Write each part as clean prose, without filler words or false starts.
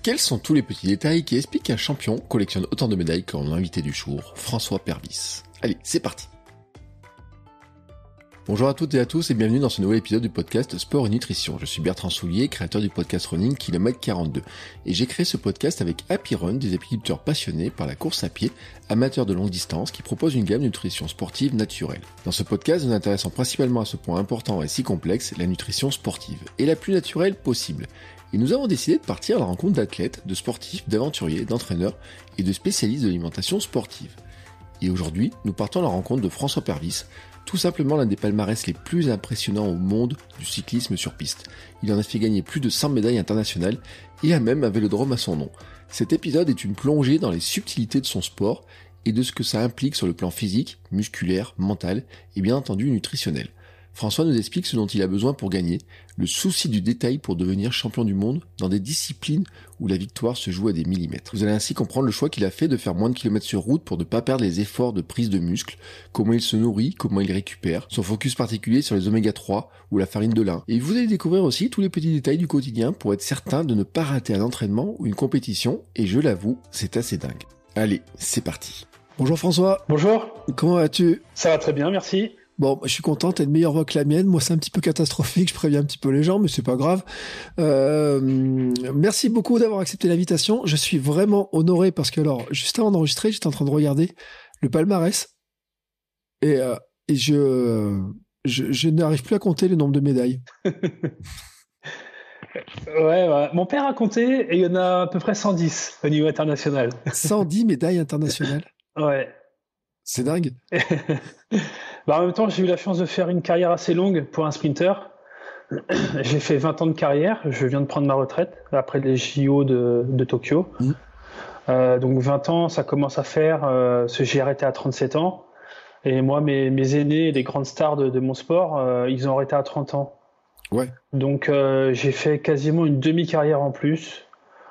Quels sont tous les petits détails qui expliquent qu'un champion collectionne autant de médailles qu'en invité du jour, François Pervis? Allez, c'est parti. Bonjour à toutes et à tous et bienvenue dans ce nouvel épisode du podcast Sport et Nutrition. Je suis Bertrand Soulier, créateur du podcast Running Kilomètre 42. Et j'ai créé ce podcast avec Happy Run, des apiculteurs passionnés par la course à pied, amateurs de longue distance, qui proposent une gamme de nutrition sportive naturelle. Dans ce podcast, nous nous intéressons principalement à ce point important et si complexe, la nutrition sportive, et la plus naturelle possible. Et nous avons décidé de partir à la rencontre d'athlètes, de sportifs, d'aventuriers, d'entraîneurs et de spécialistes de l'alimentation sportive. Et aujourd'hui, nous partons à la rencontre de François Pervis, tout simplement l'un des palmarès les plus impressionnants au monde du cyclisme sur piste. Il en a fait gagner plus de 100 médailles internationales et a même un vélodrome à son nom. Cet épisode est une plongée dans les subtilités de son sport et de ce que ça implique sur le plan physique, musculaire, mental et bien entendu nutritionnel. François nous explique ce dont il a besoin pour gagner, le souci du détail pour devenir champion du monde dans des disciplines où la victoire se joue à des millimètres. Vous allez ainsi comprendre le choix qu'il a fait de faire moins de kilomètres sur route pour ne pas perdre les efforts de prise de muscle, comment il se nourrit, comment il récupère, son focus particulier sur les oméga 3 ou la farine de lin. Et vous allez découvrir aussi tous les petits détails du quotidien pour être certain de ne pas rater un entraînement ou une compétition, et je l'avoue, c'est assez dingue. Allez, c'est parti. Bonjour François. Bonjour. Comment vas-tu? Ça va très bien, merci. Bon, je suis content, t'as une meilleure voix que la mienne. Moi, c'est un petit peu catastrophique, je préviens un petit peu les gens, mais c'est pas grave. Merci beaucoup d'avoir accepté l'invitation. Je suis vraiment honoré parce que, alors, juste avant d'enregistrer, j'étais en train de regarder le palmarès et je n'arrive plus à compter le nombre de médailles. Ouais. Mon père a compté et il y en a à peu près 110 au niveau international. 110 médailles internationales? Ouais. C'est dingue. En même temps, j'ai eu la chance de faire une carrière assez longue pour un sprinter. J'ai fait 20 ans de carrière. Je viens de prendre ma retraite après les JO de Tokyo. Donc 20 ans, ça commence à faire. J'ai arrêté à 37 ans. Et moi, mes aînés, les grandes stars de mon sport, ils ont arrêté à 30 ans. Ouais. Donc j'ai fait quasiment une demi-carrière en plus.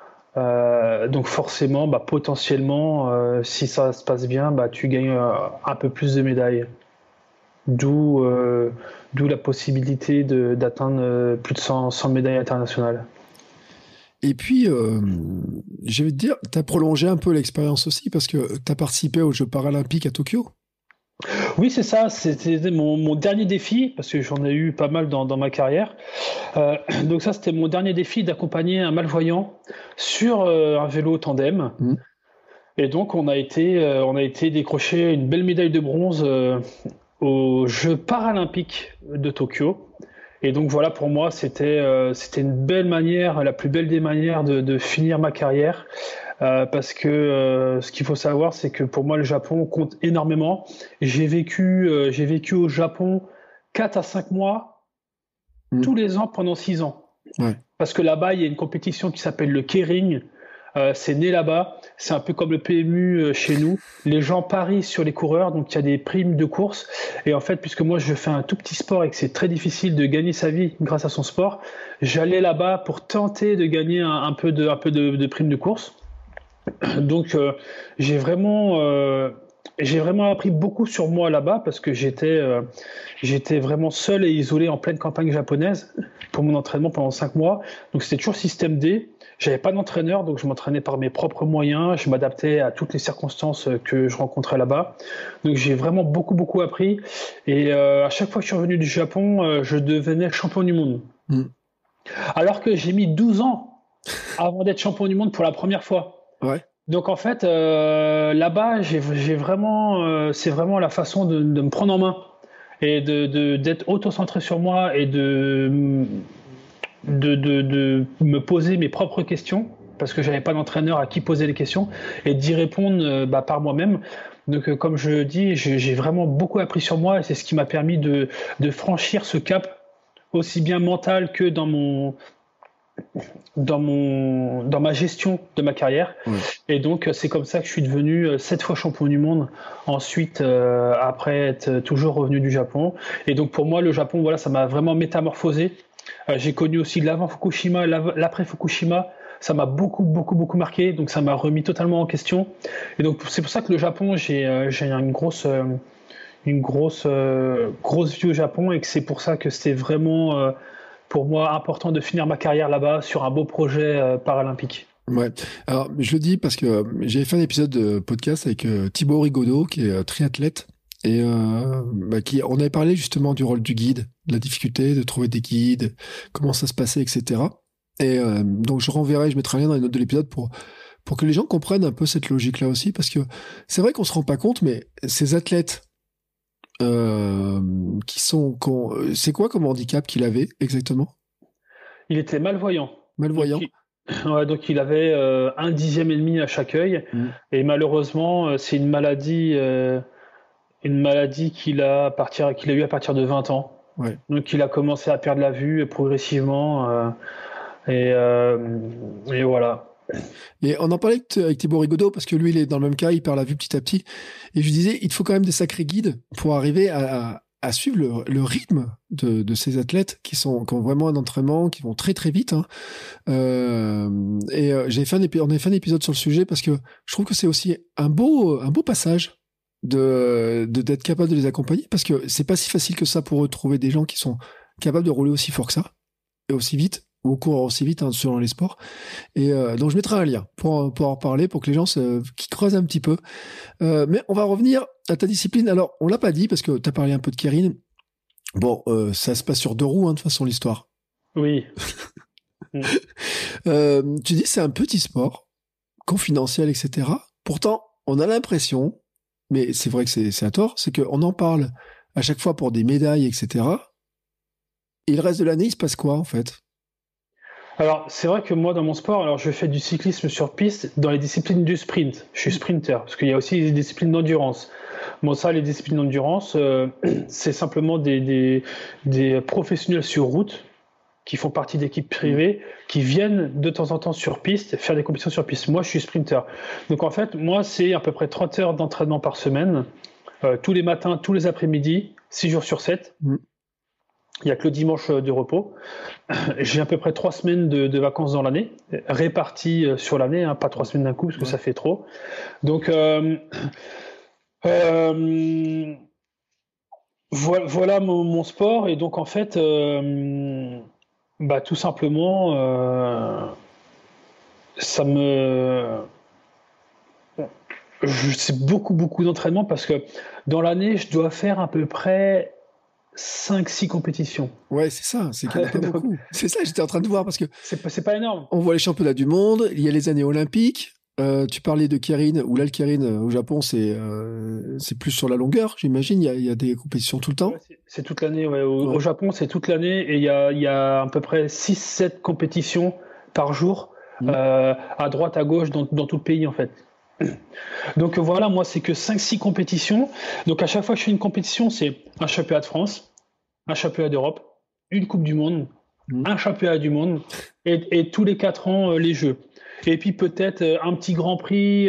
Donc forcément, potentiellement, si ça se passe bien, tu gagnes un peu plus de médailles. D'où la possibilité d'atteindre plus de 100 médailles internationales. Et puis, je vais te dire, tu as prolongé un peu l'expérience aussi parce que tu as participé aux Jeux paralympiques à Tokyo. Oui, c'est ça. C'était mon dernier défi parce que j'en ai eu pas mal dans ma carrière. Donc ça, c'était mon dernier défi d'accompagner un malvoyant sur un vélo tandem. Et donc, on a été décrocher une belle médaille de bronze aux Jeux paralympiques de Tokyo. Et donc voilà, pour moi, c'était une belle manière, la plus belle des manières de finir ma carrière. Parce que ce qu'il faut savoir, c'est que pour moi, le Japon compte énormément. J'ai vécu au Japon 4 à 5 mois tous les ans pendant 6 ans. Ouais. Parce que là-bas, il y a une compétition qui s'appelle le Keirin. C'est né là-bas, c'est un peu comme le PMU chez nous. Les gens parient sur les coureurs, donc il y a des primes de course. Et en fait, puisque moi je fais un tout petit sport et que c'est très difficile de gagner sa vie grâce à son sport, j'allais là-bas pour tenter de gagner un peu de primes de course. Donc j'ai vraiment appris beaucoup sur moi là-bas parce que j'étais vraiment seul et isolé en pleine campagne japonaise pour mon entraînement pendant 5 mois. Donc c'était toujours système D. J'avais pas d'entraîneur, donc je m'entraînais par mes propres moyens. Je m'adaptais à toutes les circonstances que je rencontrais là-bas. Donc j'ai vraiment beaucoup appris. Et à chaque fois que je suis revenu du Japon, je devenais champion du monde. Alors que j'ai mis 12 ans avant d'être champion du monde pour la première fois. Ouais. Donc en fait, là-bas, j'ai vraiment, c'est vraiment la façon de me prendre en main et d'être auto-centré sur moi et de me poser mes propres questions parce que j'avais pas d'entraîneur à qui poser les questions et d'y répondre par moi-même. Donc comme je dis, j'ai vraiment beaucoup appris sur moi et c'est ce qui m'a permis de franchir ce cap aussi bien mental que dans ma gestion de ma carrière. Et donc c'est comme ça que je suis devenu 7 fois champion du monde ensuite après être toujours revenu du Japon. Et donc pour moi le Japon, voilà, ça m'a vraiment métamorphosé. J'ai connu aussi l'avant Fukushima, l'après Fukushima. Ça m'a beaucoup marqué, donc ça m'a remis totalement en question. Et donc c'est pour ça que le Japon, j'ai une grosse vie au Japon et que c'est pour ça que c'était vraiment pour moi important de finir ma carrière là-bas sur un beau projet paralympique. Ouais. Alors, je le dis parce que j'avais fait un épisode de podcast avec Thibaut Rigaudot, qui est triathlète, et on avait parlé justement du rôle du guide, de la difficulté de trouver des guides, comment ça se passait, etc. Et donc, je mettrai un lien dans les notes de l'épisode pour que les gens comprennent un peu cette logique-là aussi, parce que c'est vrai qu'on se rend pas compte, mais ces athlètes c'est quoi comme handicap qu'il avait exactement? Il était malvoyant. Malvoyant. Donc il avait 1/10 à chaque œil. Et malheureusement, c'est une maladie qu'il a eu à partir de 20 ans. Ouais. Donc il a commencé à perdre la vue progressivement. Et voilà. Et on en parlait avec Thibaut Rigaudot, parce que lui, il est dans le même cas, il perd la vue petit à petit. Et je lui disais, il te faut quand même des sacrés guides pour arriver à suivre le rythme de ces athlètes qui ont vraiment un entraînement, qui vont très très vite. Hein. On avait fait un épisode sur le sujet parce que je trouve que c'est aussi un beau passage d'être capable de les accompagner, parce que c'est pas si facile que ça pour eux de trouver des gens qui sont capables de rouler aussi fort que ça et aussi vite, ou courir aussi vite, hein, selon les sports. Et donc je mettrai un lien pour en parler, pour que les gens qui creusent un petit peu. Mais on va revenir à ta discipline. Alors, on l'a pas dit parce que tu as parlé un peu de Kérine. Bon, ça se passe sur 2 roues, hein, de toute façon, l'histoire. Oui. Tu dis c'est un petit sport, confidentiel, etc. Pourtant, on a l'impression, mais c'est vrai que c'est à tort, c'est qu'on en parle à chaque fois pour des médailles, etc. Et le reste de l'année, il se passe quoi, en fait? Alors, c'est vrai que moi, dans mon sport, je fais du cyclisme sur piste dans les disciplines du sprint. Je suis sprinter, parce qu'il y a aussi des disciplines d'endurance. Bon, ça, les disciplines d'endurance, c'est simplement des professionnels sur route qui font partie d'équipes privées, qui viennent de temps en temps sur piste, faire des compétitions sur piste. Moi, je suis sprinter. Donc, en fait, moi, c'est à peu près 30 heures d'entraînement par semaine, tous les matins, tous les après-midi, 6 jours sur 7. Il n'y a que le dimanche de repos. J'ai à peu près 3 semaines de vacances dans l'année, réparties sur l'année, hein, pas 3 semaines d'un coup, parce que ça fait trop. Donc, voilà mon sport. Et donc, en fait, tout simplement, c'est beaucoup d'entraînement, parce que dans l'année, je dois faire à peu près 5-6 compétitions. Ouais, c'est ça, c'est qu'il n'y en a pas beaucoup. C'est ça, j'étais en train de voir, parce que c'est pas énorme. On voit les championnats du monde, il y a les années olympiques. Tu parlais de Kérine, ou là, le Kérine au Japon, c'est plus sur la longueur, j'imagine. Il y a des compétitions tout le temps. Ouais, c'est toute l'année. Ouais. Au Japon, c'est toute l'année, et il y a à peu près 6-7 compétitions par jour, à droite, à gauche, dans tout le pays, en fait. Donc voilà, moi, c'est que 5-6 compétitions. Donc à chaque fois que je fais une compétition, c'est un championnat de France, un championnat d'Europe, une Coupe du Monde, un championnat du monde, et tous les 4 ans, les Jeux. Et puis peut-être un petit Grand Prix,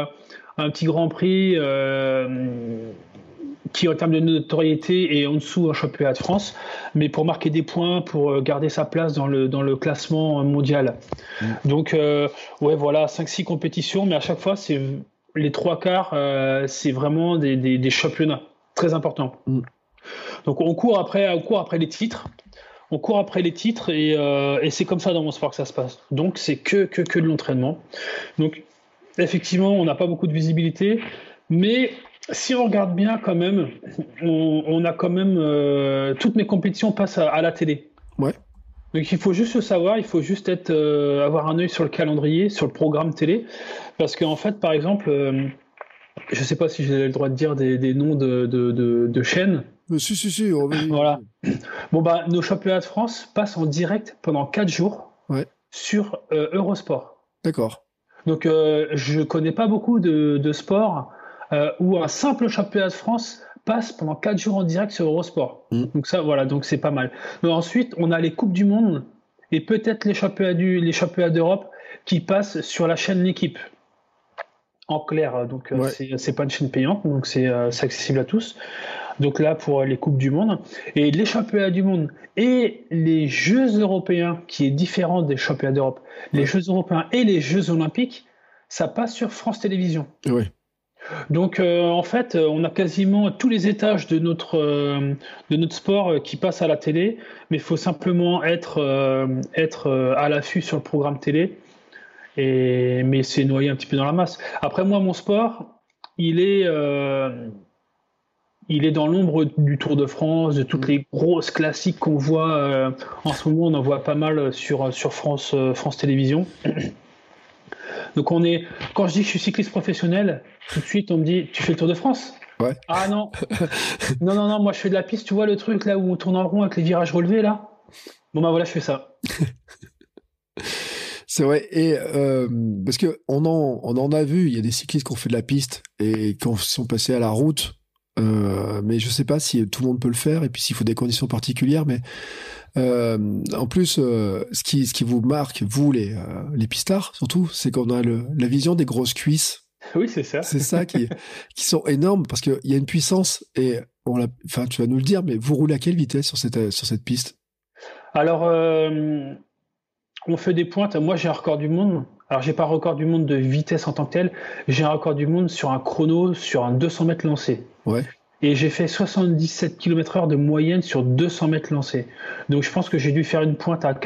qui en termes de notoriété est en dessous un championnat de France, mais pour marquer des points, pour garder sa place dans le classement mondial. Donc voilà, 5-6 compétitions, mais à chaque fois, c'est les 3/4, c'est vraiment des championnats très importants. Donc on court après les titres. On court après les titres, et c'est comme ça dans mon sport que ça se passe. Donc c'est que de l'entraînement. Donc effectivement, on n'a pas beaucoup de visibilité, mais si on regarde bien quand même, on a quand même toutes mes compétitions passent à la télé. Ouais. Donc il faut juste le savoir, il faut juste avoir un œil sur le calendrier, sur le programme télé, parce qu'en fait, par exemple, je ne sais pas si j'ai le droit de dire des noms de chaînes. Si. Voilà. Bon, nos championnats de France passent en direct pendant 4 jours sur Eurosport. D'accord. Donc, je connais pas beaucoup de sports où un simple championnat de France passe pendant 4 jours en direct sur Eurosport. Donc ça, voilà, donc c'est pas mal. Donc, ensuite, on a les Coupes du Monde et peut-être les championnats d'Europe qui passent sur la chaîne L'Équipe. En clair, donc c'est pas une chaîne payante, donc c'est accessible à tous. Donc là, pour les Coupes du Monde, et les championnats du monde et les Jeux européens, qui est différent des championnats d'Europe, les Jeux européens et les Jeux olympiques, ça passe sur France Télévisions. Oui. Donc en fait, on a quasiment tous les étages de notre sport qui passent à la télé, mais il faut simplement être à l'affût sur le programme télé. Mais c'est noyé un petit peu dans la masse. Après, moi, mon sport, il est, euh, il est dans l'ombre du Tour de France, de toutes les grosses classiques qu'on voit en ce moment. On en voit pas mal sur France Télévisions. Donc quand je dis que je suis cycliste professionnel, tout de suite on me dit, tu fais le Tour de France? Ouais. Ah non, non, moi je fais de la piste, tu vois le truc là où on tourne en rond avec les virages relevés là? Bon bah voilà, je fais ça. C'est vrai, et parce que on en a vu, il y a des cyclistes qui ont fait de la piste et qui sont passés à la route, mais je sais pas si tout le monde peut le faire et puis s'il faut des conditions particulières, mais en plus, ce qui vous marque, vous les pistards surtout, c'est qu'on a la vision des grosses cuisses. Oui, c'est ça. C'est ça qui sont énormes parce qu'il y a une puissance et enfin tu vas nous le dire, mais vous roulez à quelle vitesse sur cette piste? Alors, on fait des pointes. Moi, j'ai un record du monde. Alors, j'ai pas un record du monde de vitesse en tant que tel. J'ai un record du monde sur un chrono, sur un 200 mètres lancé. Ouais. Et j'ai fait 77 km/h de moyenne sur 200 mètres lancés. Donc, je pense que j'ai dû faire une pointe à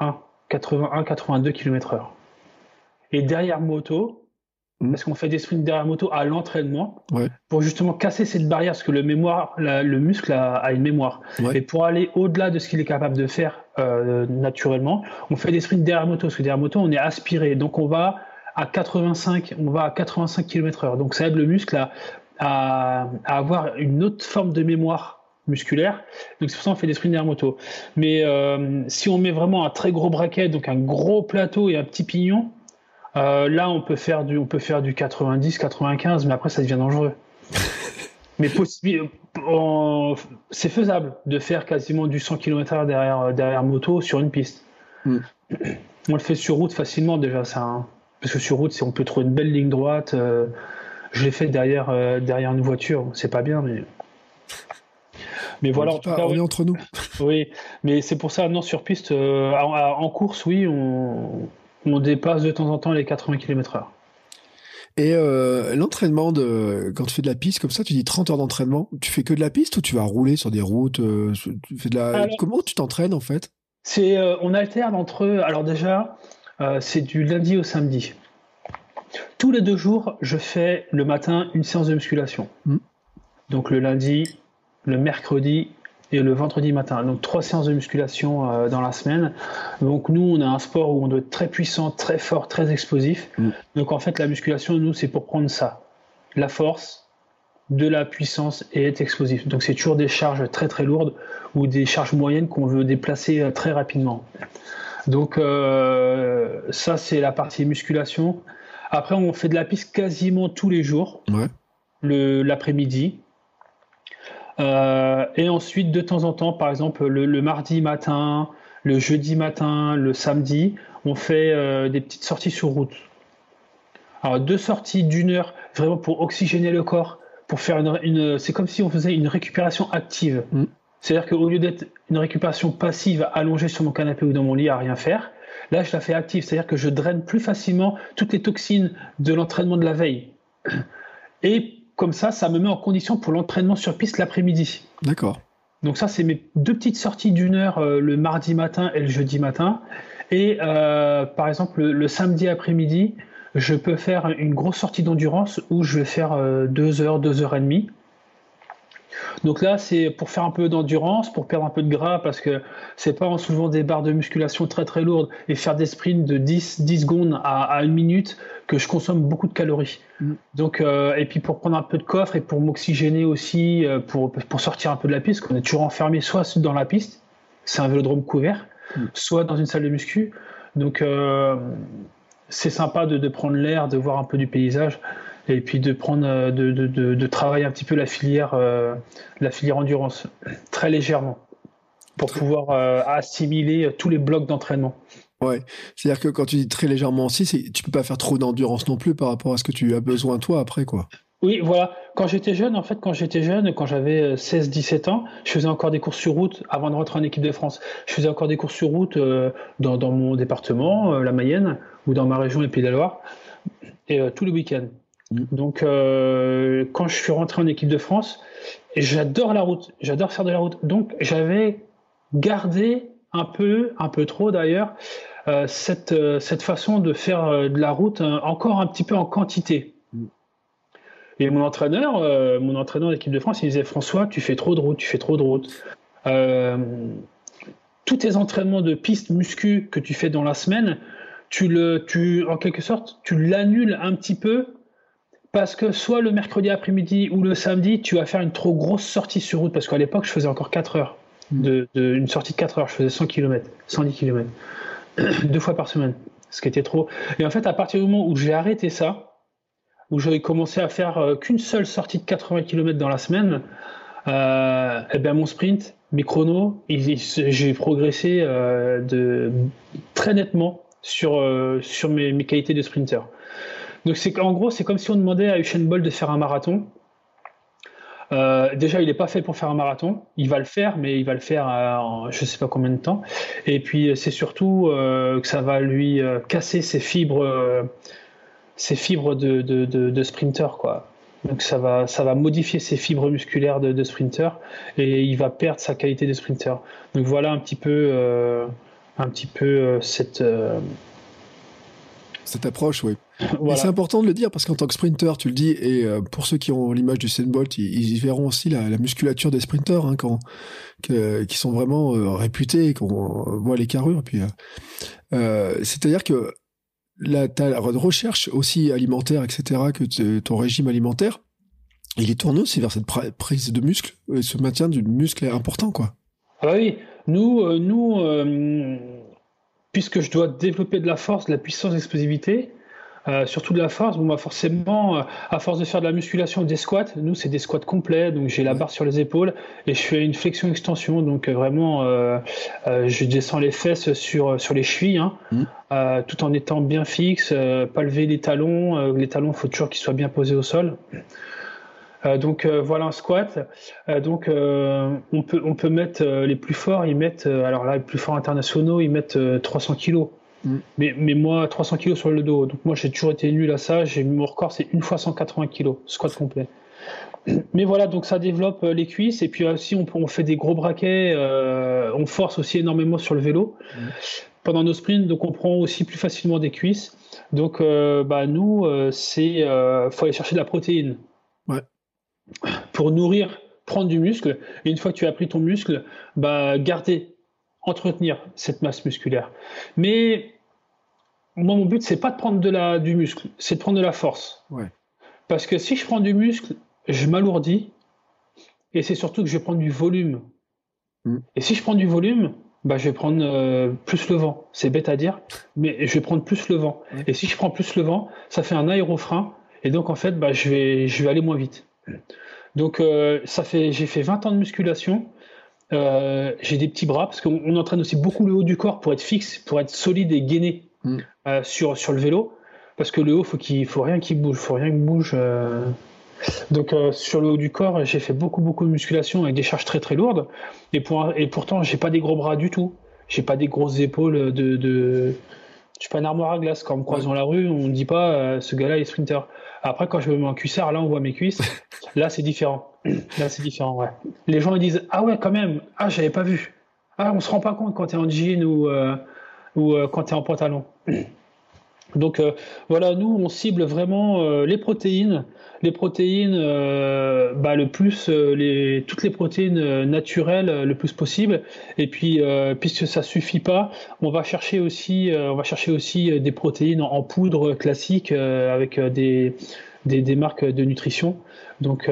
82 km/h. Et derrière moto, parce qu'on fait des sprints derrière moto à l'entraînement, Ouais. pour justement casser cette barrière, parce que le muscle a une mémoire. Ouais. Et pour aller au-delà de ce qu'il est capable de faire naturellement, on fait des sprints derrière moto, parce que derrière moto, on est aspiré. Donc on va à 85 km/h. Donc ça aide le muscle à avoir une autre forme de mémoire musculaire. Donc c'est pour ça qu'on fait des sprints derrière moto. Mais si on met vraiment un très gros braquet, donc un gros plateau et un petit pignon, là, on peut faire du 90, 95, mais après, ça devient dangereux. Mais c'est faisable de faire quasiment du 100 km/h derrière moto sur une piste. On le fait sur route facilement déjà, ça. Hein. Parce que sur route, on peut trouver une belle ligne droite. Je l'ai fait derrière une voiture. C'est pas bien, mais voilà. En tout cas, on est entre nous. Oui, mais c'est pour ça, non, sur piste, en course, oui, on dépasse de temps en temps les 80 km/h. Et l'entraînement, quand tu fais de la piste comme ça, tu dis 30 heures d'entraînement, tu fais que de la piste ou tu vas rouler sur des routes, tu fais comment tu t'entraînes en fait? On alterne entre eux. Alors déjà, c'est du lundi au samedi. Tous les 2 jours, je fais le matin une séance de musculation. Donc le lundi, le mercredi et le vendredi matin. Donc 3 séances de musculation dans la semaine. Donc nous, on a un sport où on doit être très puissant, très fort, très explosif. Donc en fait, la musculation, nous, c'est pour prendre ça. La force, de la puissance et être explosif. Donc c'est toujours des charges très très lourdes ou des charges moyennes qu'on veut déplacer très rapidement. Donc ça, c'est la partie musculation. Après, on fait de la piste quasiment tous les jours, l'après-midi. Et ensuite, de temps en temps, par exemple, le mardi matin, le jeudi matin, le samedi, on fait des petites sorties sur route. Alors, 2 sorties d'1 heure, vraiment pour oxygéner le corps, pour faire c'est comme si on faisait une récupération active. C'est-à-dire qu'au lieu d'être une récupération passive, allongée sur mon canapé ou dans mon lit à rien faire, là, je la fais active. C'est-à-dire que je draine plus facilement toutes les toxines de l'entraînement de la veille. Et comme ça me met en condition pour l'entraînement sur piste l'après-midi. D'accord. Donc ça, c'est mes 2 petites sorties d'1 heure le mardi matin et le jeudi matin. Et par exemple, le samedi après-midi, je peux faire une grosse sortie d'endurance où je vais faire 2 heures, 2 heures et demie. Donc là, c'est pour faire un peu d'endurance, pour perdre un peu de gras, parce que c'est pas en soulevant des barres de musculation très très lourdes et faire des sprints de 10 secondes à 1 minute que je consomme beaucoup de calories. Donc, et puis pour prendre un peu de coffre et pour m'oxygéner aussi, pour sortir un peu de la piste, qu'on est toujours enfermé soit dans la piste, c'est un vélodrome couvert, soit dans une salle de muscu. Donc c'est sympa de prendre l'air, de voir un peu du paysage. Et puis de prendre, de travailler un petit peu la filière endurance, très légèrement, pour pouvoir assimiler tous les blocs d'entraînement. Ouais, c'est-à-dire que quand tu dis très légèrement aussi, tu peux pas faire trop d'endurance non plus par rapport à ce que tu as besoin toi après, quoi. Oui, voilà. Quand j'étais jeune, quand j'avais 16-17 ans, je faisais encore des courses sur route avant de rentrer en équipe de France. Je faisais encore des courses sur route dans mon département, la Mayenne, ou dans ma région, les Pays de la Loire, et tous les week-ends. Donc, quand je suis rentré en équipe de France, j'adore la route, j'adore faire de la route. Donc, j'avais gardé un peu trop d'ailleurs, cette façon de faire de la route encore un petit peu en quantité. Et mon entraîneur d'équipe de France, il disait François, tu fais trop de route, tu fais trop de route. Tous tes entraînements de piste muscu que tu fais dans la semaine, en quelque sorte, tu l'annules un petit peu parce que soit le mercredi après-midi ou le samedi, tu vas faire une trop grosse sortie sur route. Parce qu'à l'époque, je faisais encore 4 heures. Une sortie de 4 heures, je faisais 100 km, 110 km, 2 fois par semaine, ce qui était trop. Et en fait, à partir du moment où j'ai arrêté ça, où j'avais commencé à faire qu'une seule sortie de 80 km dans la semaine, et bien mon sprint, mes chronos, j'ai progressé très nettement sur mes qualités de sprinter. Donc en gros, c'est comme si on demandait à Usain Bolt de faire un marathon. Déjà, il n'est pas fait pour faire un marathon. Il va le faire, mais il va le faire en je ne sais pas combien de temps. Et puis, c'est surtout que ça va lui casser ses fibres de sprinter, quoi. Donc ça va modifier ses fibres musculaires de sprinter et il va perdre sa qualité de sprinter. Donc voilà un petit peu cette approche, oui. Voilà. Et c'est important de le dire parce qu'en tant que sprinter, tu le dis, et pour ceux qui ont l'image du Usain Bolt, ils verront aussi la musculature des sprinters qui sont vraiment réputés, qu'on voit les carrures. Et puis, c'est-à-dire que ta recherche aussi alimentaire, etc., que ton régime alimentaire, il est tourné aussi vers cette prise de muscle, ce maintien du muscle est important, quoi. Ah oui, nous, puisque je dois développer de la force, de la puissance, d'explosivité, surtout de la force, forcément, à force de faire de la musculation, des squats, nous c'est des squats complets, donc j'ai la barre sur les épaules et je fais une flexion-extension, donc vraiment je descends les fesses sur les chevilles, tout en étant bien fixe, pas lever les talons, faut toujours qu'ils soient bien posés au sol. Donc voilà un squat. On peut mettre les plus forts, ils mettent alors là les plus forts internationaux, ils mettent 300 kilos. Mais moi 300 kilos sur le dos. Donc moi j'ai toujours été nul à ça. Mon record c'est une fois 180 kilos squat complet. Mais voilà, donc ça développe les cuisses et puis aussi on fait des gros braquets. On force aussi énormément sur le vélo pendant nos sprints. Donc on prend aussi plus facilement des cuisses. Donc nous faut aller chercher de la protéine. Ouais. Pour nourrir, prendre du muscle, et une fois que tu as pris ton muscle, entretenir cette masse musculaire. Mais moi, mon but, c'est pas de prendre du muscle, c'est de prendre de la force. Ouais. Parce que si je prends du muscle, je m'alourdis, et c'est surtout que je vais prendre du volume. Et si je prends du volume, je vais prendre plus le vent. C'est bête à dire, mais je vais prendre plus le vent. Et si je prends plus le vent, ça fait un aérofrein, et donc en fait, je vais aller moins vite. Donc j'ai fait 20 ans de musculation, j'ai des petits bras parce qu'on entraîne aussi beaucoup le haut du corps pour être fixe, pour être solide et gainé sur le vélo, parce que le haut faut rien qui bouge, Donc sur le haut du corps j'ai fait beaucoup de musculation avec des charges très très lourdes et pourtant j'ai pas des gros bras du tout, j'ai pas des grosses épaules je suis pas une armoire à glace. Quand on me croise dans la rue, on ne dit pas ce gars-là est sprinter. Après, quand je me mets en cuissard, là, on voit mes cuisses. Là, c'est différent. Ouais. Les gens ils disent ah ouais, quand même. Ah, j'avais pas vu. Ah, on se rend pas compte quand t'es en jean ou quand t'es en pantalon. Donc voilà, nous on cible vraiment les protéines. Les protéines, le plus toutes les protéines naturelles le plus possible. Et puis puisque ça suffit pas, on va chercher aussi des protéines en poudre classique avec des marques de nutrition. Donc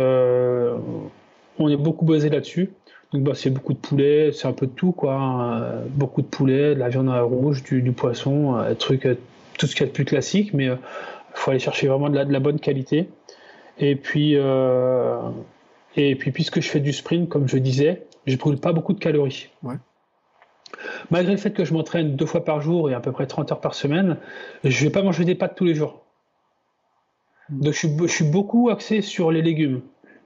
on est beaucoup basé là-dessus. Donc c'est beaucoup de poulet, c'est un peu de tout quoi. Beaucoup de poulet, de la viande rouge, du poisson, tout ce qu'il y a de plus classique, mais il faut aller chercher vraiment de la bonne qualité. Et puis puisque je fais du sprint, comme je disais, je brûle pas beaucoup de calories. Ouais. Malgré le fait que je m'entraîne 2 fois par jour et à peu près 30 heures par semaine, je vais pas manger des pâtes tous les jours. Donc je suis beaucoup axé sur les légumes.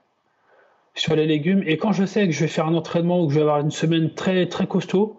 Et quand je sais que je vais faire un entraînement ou que je vais avoir une semaine très très costaud,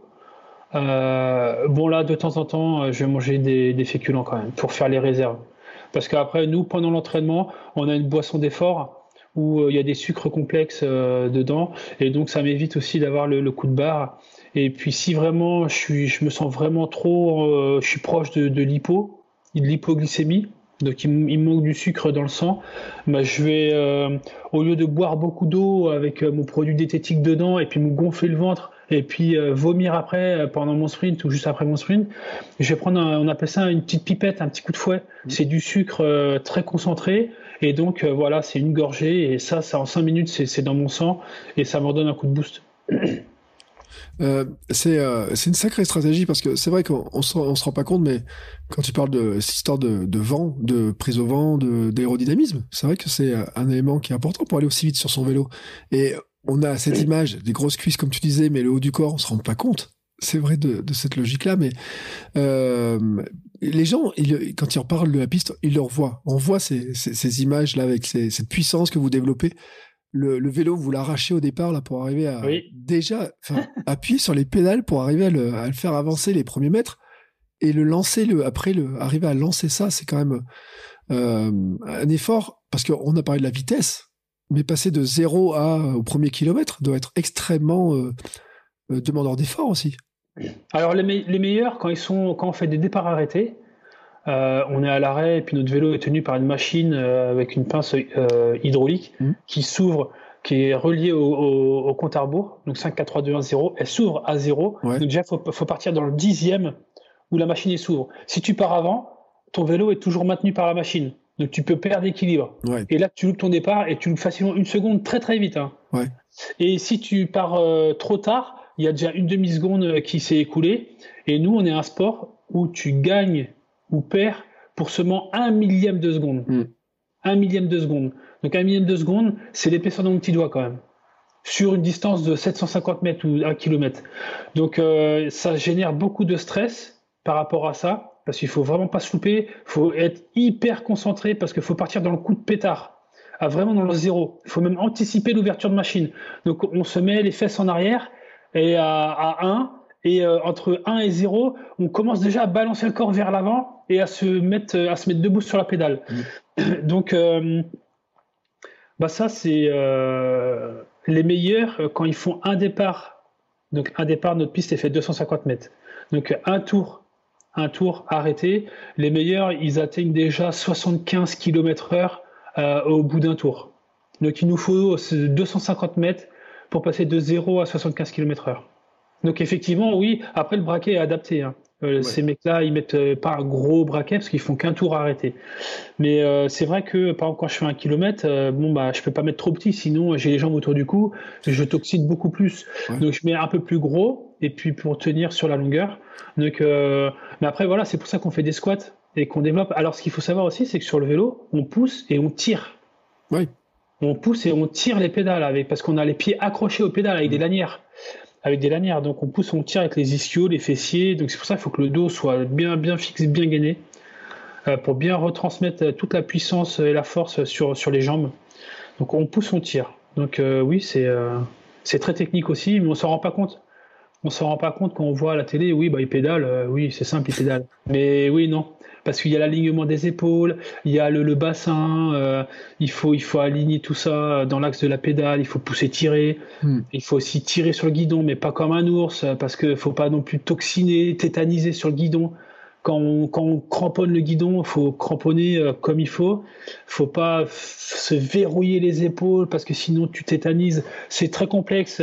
là de temps en temps je vais manger des féculents quand même pour faire les réserves, parce qu'après nous pendant l'entraînement on a une boisson d'effort où il y a des sucres complexes dedans, et donc ça m'évite aussi d'avoir le coup de barre. Et puis si vraiment je me sens vraiment trop, je suis proche de l'hypoglycémie, donc il me manque du sucre dans le sang, bah, je vais, au lieu de boire beaucoup d'eau avec mon produit diététique dedans et puis me gonfler le ventre et puis vomir après pendant mon sprint ou juste après mon sprint, je vais prendre, on appelle ça une petite pipette, un petit coup de fouet. C'est du sucre très concentré et donc voilà, c'est une gorgée et ça en 5 minutes c'est dans mon sang et ça me redonne un coup de boost. C'est une sacrée stratégie parce que c'est vrai qu'on se rend pas compte, mais quand tu parles de cette histoire de vent, de prise au vent, d'aérodynamisme, c'est vrai que c'est un élément qui est important pour aller aussi vite sur son vélo. Et on a cette image des grosses cuisses, comme tu disais, mais le haut du corps, on se rend pas compte. C'est vrai de cette logique-là, mais les gens, quand ils reparlent de la piste, ils le revoient. On voit ces images-là avec cette puissance que vous développez. Le vélo, vous l'arrachez au départ là pour arriver à déjà appuyer sur les pédales pour arriver à le faire avancer les premiers mètres et le lancer arriver à lancer ça, c'est quand même un effort parce qu'on a parlé de la vitesse, mais passer de 0 au premier kilomètre doit être extrêmement demandeur d'effort aussi. Alors les meilleurs quand on fait des départs arrêtés. On est à l'arrêt et puis notre vélo est tenu par une machine avec une pince hydraulique qui s'ouvre, qui est reliée au compte à rebours, donc 5, 4, 3, 2, 1, 0. Elle s'ouvre à 0. Ouais. Donc déjà, faut partir dans le 10e où la machine s'ouvre. Si tu pars avant, ton vélo est toujours maintenu par la machine. Donc tu peux perdre l'équilibre. Ouais. Et là, tu loupes ton départ et tu loupes facilement une seconde très très vite. Hein. Ouais. Et si tu pars trop tard, il y a déjà une demi-seconde qui s'est écoulée. Et nous, on est un sport où tu gagnes ou perd pour seulement 1 millième de seconde. 1 millième de seconde. Donc 1 millième de seconde, c'est l'épaisseur de mon petit doigt quand même. Sur une distance de 750 mètres ou 1 km. Donc ça génère beaucoup de stress par rapport à ça, parce qu'il faut vraiment pas se louper, il faut être hyper concentré, parce qu'il faut partir dans le coup de pétard, vraiment dans le zéro. Il faut même anticiper l'ouverture de machine. Donc on se met les fesses en arrière, et à 1, et entre 1 et 0, on commence déjà à balancer le corps vers l'avant et à se mettre debout sur la pédale. Donc, ça, c'est les meilleurs quand ils font un départ. Donc, un départ, notre piste est fait 250 mètres. Donc, un tour arrêté. Les meilleurs, ils atteignent déjà 75 km/h au bout d'un tour. Donc, il nous faut 250 mètres pour passer de 0 à 75 km/h. Donc effectivement, oui, après le braquet est adapté. Hein. Ces mecs-là, ils mettent pas un gros braquet parce qu'ils font qu'un tour arrêté. Mais c'est vrai que, par exemple, quand je fais 1 kilomètre, je peux pas mettre trop petit, sinon j'ai les jambes autour du cou, je toxine beaucoup plus. Ouais. Donc je mets un peu plus gros, et puis pour tenir sur la longueur. Donc, mais après, voilà, c'est pour ça qu'on fait des squats et qu'on développe. Alors ce qu'il faut savoir aussi, c'est que sur le vélo, on pousse et on tire. Oui. On pousse et on tire les pédales parce qu'on a les pieds accrochés aux pédales avec des lanières. Donc on pousse, on tire avec les ischios, les fessiers. Donc c'est pour ça qu'il faut que le dos soit bien fixe, bien gainé, pour bien retransmettre toute la puissance et la force sur les jambes. Donc on pousse, on tire. Donc oui, c'est très technique aussi, mais on s'en rend pas compte. On s'en rend pas compte quand on voit à la télé. Oui, il pédale. Oui, c'est simple, il pédale. Mais oui, non. Parce qu'il y a l'alignement des épaules, il y a le bassin, il faut aligner tout ça dans l'axe de la pédale, il faut pousser, tirer. Il faut aussi tirer sur le guidon, mais pas comme un ours, parce qu'il ne faut pas non plus toxiner, tétaniser sur le guidon. Quand on cramponne le guidon, il faut cramponner comme il faut. Il ne faut pas se verrouiller les épaules, parce que sinon tu tétanises. C'est très complexe.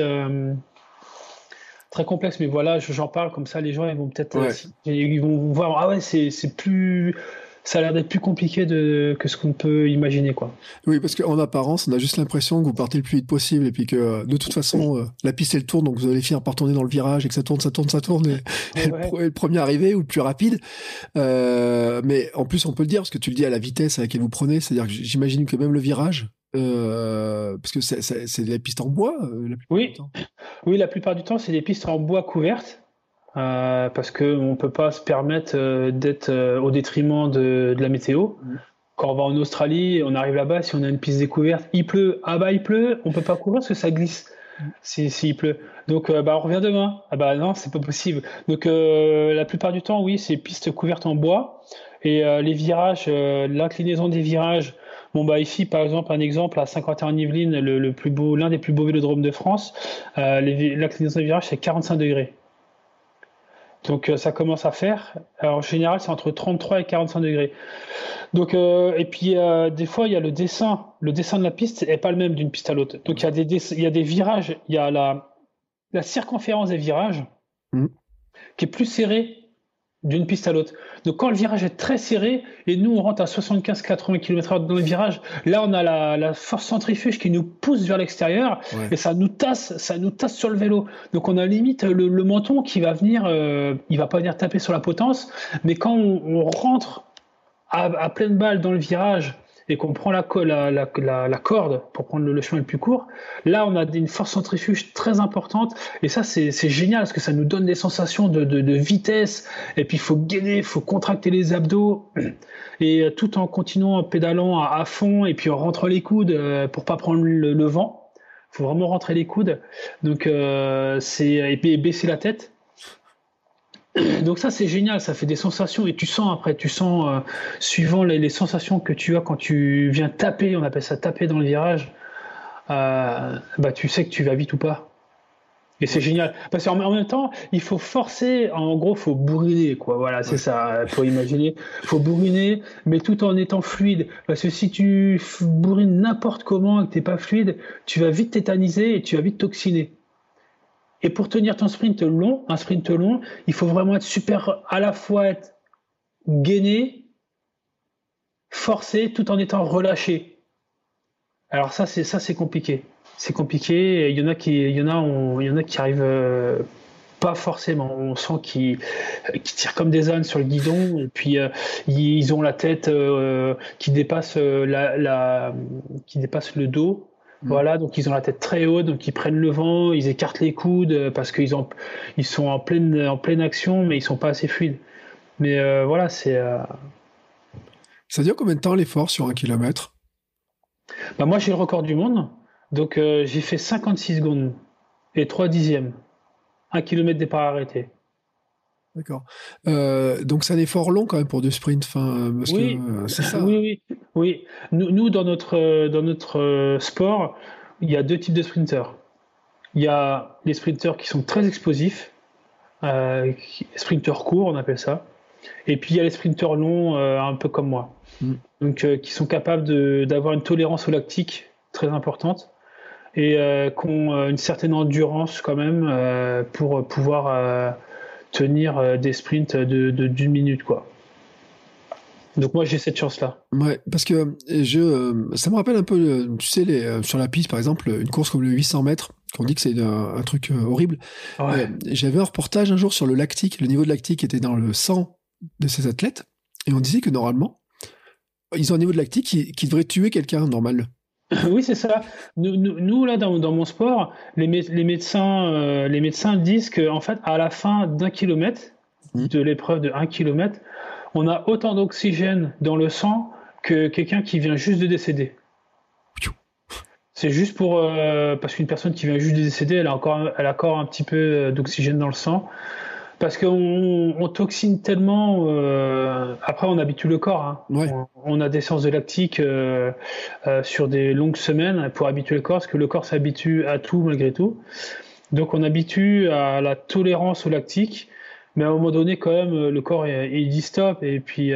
Très complexe, mais voilà, j'en parle comme ça, les gens ils vont peut-être ils vont voir, ah ouais, c'est plus, ça a l'air d'être plus compliqué que ce qu'on peut imaginer, quoi. Oui, parce qu'en apparence, on a juste l'impression que vous partez le plus vite possible et puis que de toute façon, la piste elle tourne, donc vous allez finir par tourner dans le virage et que ça tourne et le premier arrivé ou le plus rapide. Mais en plus, on peut le dire parce que tu le dis à la vitesse à laquelle vous prenez, c'est-à-dire que j'imagine que même le virage. Parce que c'est des pistes en bois la plupart du temps. Oui, la plupart du temps, c'est des pistes en bois couvertes parce qu'on ne peut pas se permettre d'être au détriment de la météo. Quand on va en Australie, on arrive là-bas, si on a une piste découverte, il pleut. Ah bah il pleut, on ne peut pas courir parce que ça glisse s'il pleut. Donc on revient demain. Ah bah non, c'est pas possible. Donc la plupart du temps, oui, c'est pistes couvertes en bois. Et les virages, l'inclinaison des virages, Bon, bah ici, par exemple, un exemple à Saint-Quentin-en-Yvelines, l'un des plus beaux vélodromes de France, l'inclinaison des virages, c'est 45 degrés. Donc ça commence à faire. Alors, en général, c'est entre 33 et 45 degrés. Donc, et puis des fois, il y a le dessin. Le dessin de la piste n'est pas le même d'une piste à l'autre. Donc il y a des virages, il y a la circonférence des virages qui est plus serrée d'une piste à l'autre. Donc quand le virage est très serré, et nous on rentre à 75-80 km/h dans le virage, là on a la force centrifuge qui nous pousse vers l'extérieur, et ça nous tasse sur le vélo. Donc on a limite le menton qui va venir, il va pas venir taper sur la potence, mais quand on rentre à pleine balle dans le virage et qu'on prend la corde pour prendre le chemin le plus court, là on a une force centrifuge très importante, et ça c'est génial parce que ça nous donne des sensations de vitesse, et puis il faut gainer, il faut contracter les abdos, et tout en continuant en pédalant à fond, et puis on rentre les coudes pour pas prendre le vent. Il faut vraiment rentrer les coudes, donc et puis baisser la tête. Donc ça c'est génial, ça fait des sensations, et tu sens suivant les sensations que tu as quand tu viens taper, on appelle ça taper dans le virage, bah tu sais que tu vas vite ou pas. Et c'est génial, parce qu'en même temps il faut forcer, en gros faut bourriner quoi, voilà c'est ça, pour imaginer, faut bourriner mais tout en étant fluide, parce que si tu bourrines n'importe comment et que t'es pas fluide, tu vas vite tétaniser et tu vas vite toxiner. Et pour tenir ton un sprint long, il faut vraiment être à la fois être gainé, forcé, tout en étant relâché. Alors ça c'est compliqué. C'est compliqué. Il y en a qui arrivent pas forcément. On sent qu'ils tirent comme des ânes sur le guidon, et puis ils ont la tête qui dépasse qui dépasse le dos. Voilà, donc ils ont la tête très haute, donc ils prennent le vent, ils écartent les coudes parce qu'ils sont en pleine action, mais ils sont pas assez fluides. Mais voilà, c'est. Ça dure combien de temps l'effort sur 1 km ? Bah moi j'ai le record du monde, donc j'ai fait 56 secondes et 3 dixièmes, 1 km départ arrêté. D'accord. Donc c'est un effort long quand même pour du sprint, parce que c'est ça. Oui. Nous dans notre sport, il y a 2 types de sprinteurs. Il y a les sprinteurs qui sont très explosifs, sprinteurs courts on appelle ça, et puis il y a les sprinteurs longs, un peu comme moi, donc qui sont capables d'avoir une tolérance au lactique très importante, et qui ont une certaine endurance quand même pour pouvoir tenir des sprints d'une minute quoi. Donc moi j'ai cette chance-là. Ouais, parce que ça me rappelle un peu, tu sais, sur la piste par exemple, une course comme le 800 mètres, qu'on dit que c'est un truc horrible. Ouais. J'avais un reportage un jour sur le lactique, le niveau de lactique était dans le sang de ces athlètes, et on disait que normalement, ils ont un niveau de lactique qui devrait tuer quelqu'un normal. Oui, c'est ça. Nous là, dans mon sport, les médecins disent qu'en fait, à la fin d'1 kilomètre, de l'épreuve de 1 kilomètre, on a autant d'oxygène dans le sang que quelqu'un qui vient juste de décéder. C'est juste parce qu'une personne qui vient juste de décéder, elle a encore un petit peu d'oxygène dans le sang. Parce qu'on toxine tellement, après on habitue le corps. Hein. Ouais. On a des séances de lactique sur des longues semaines pour habituer le corps, parce que le corps s'habitue à tout malgré tout. Donc on habitue à la tolérance au lactique, mais à un moment donné quand même le corps il dit stop, et puis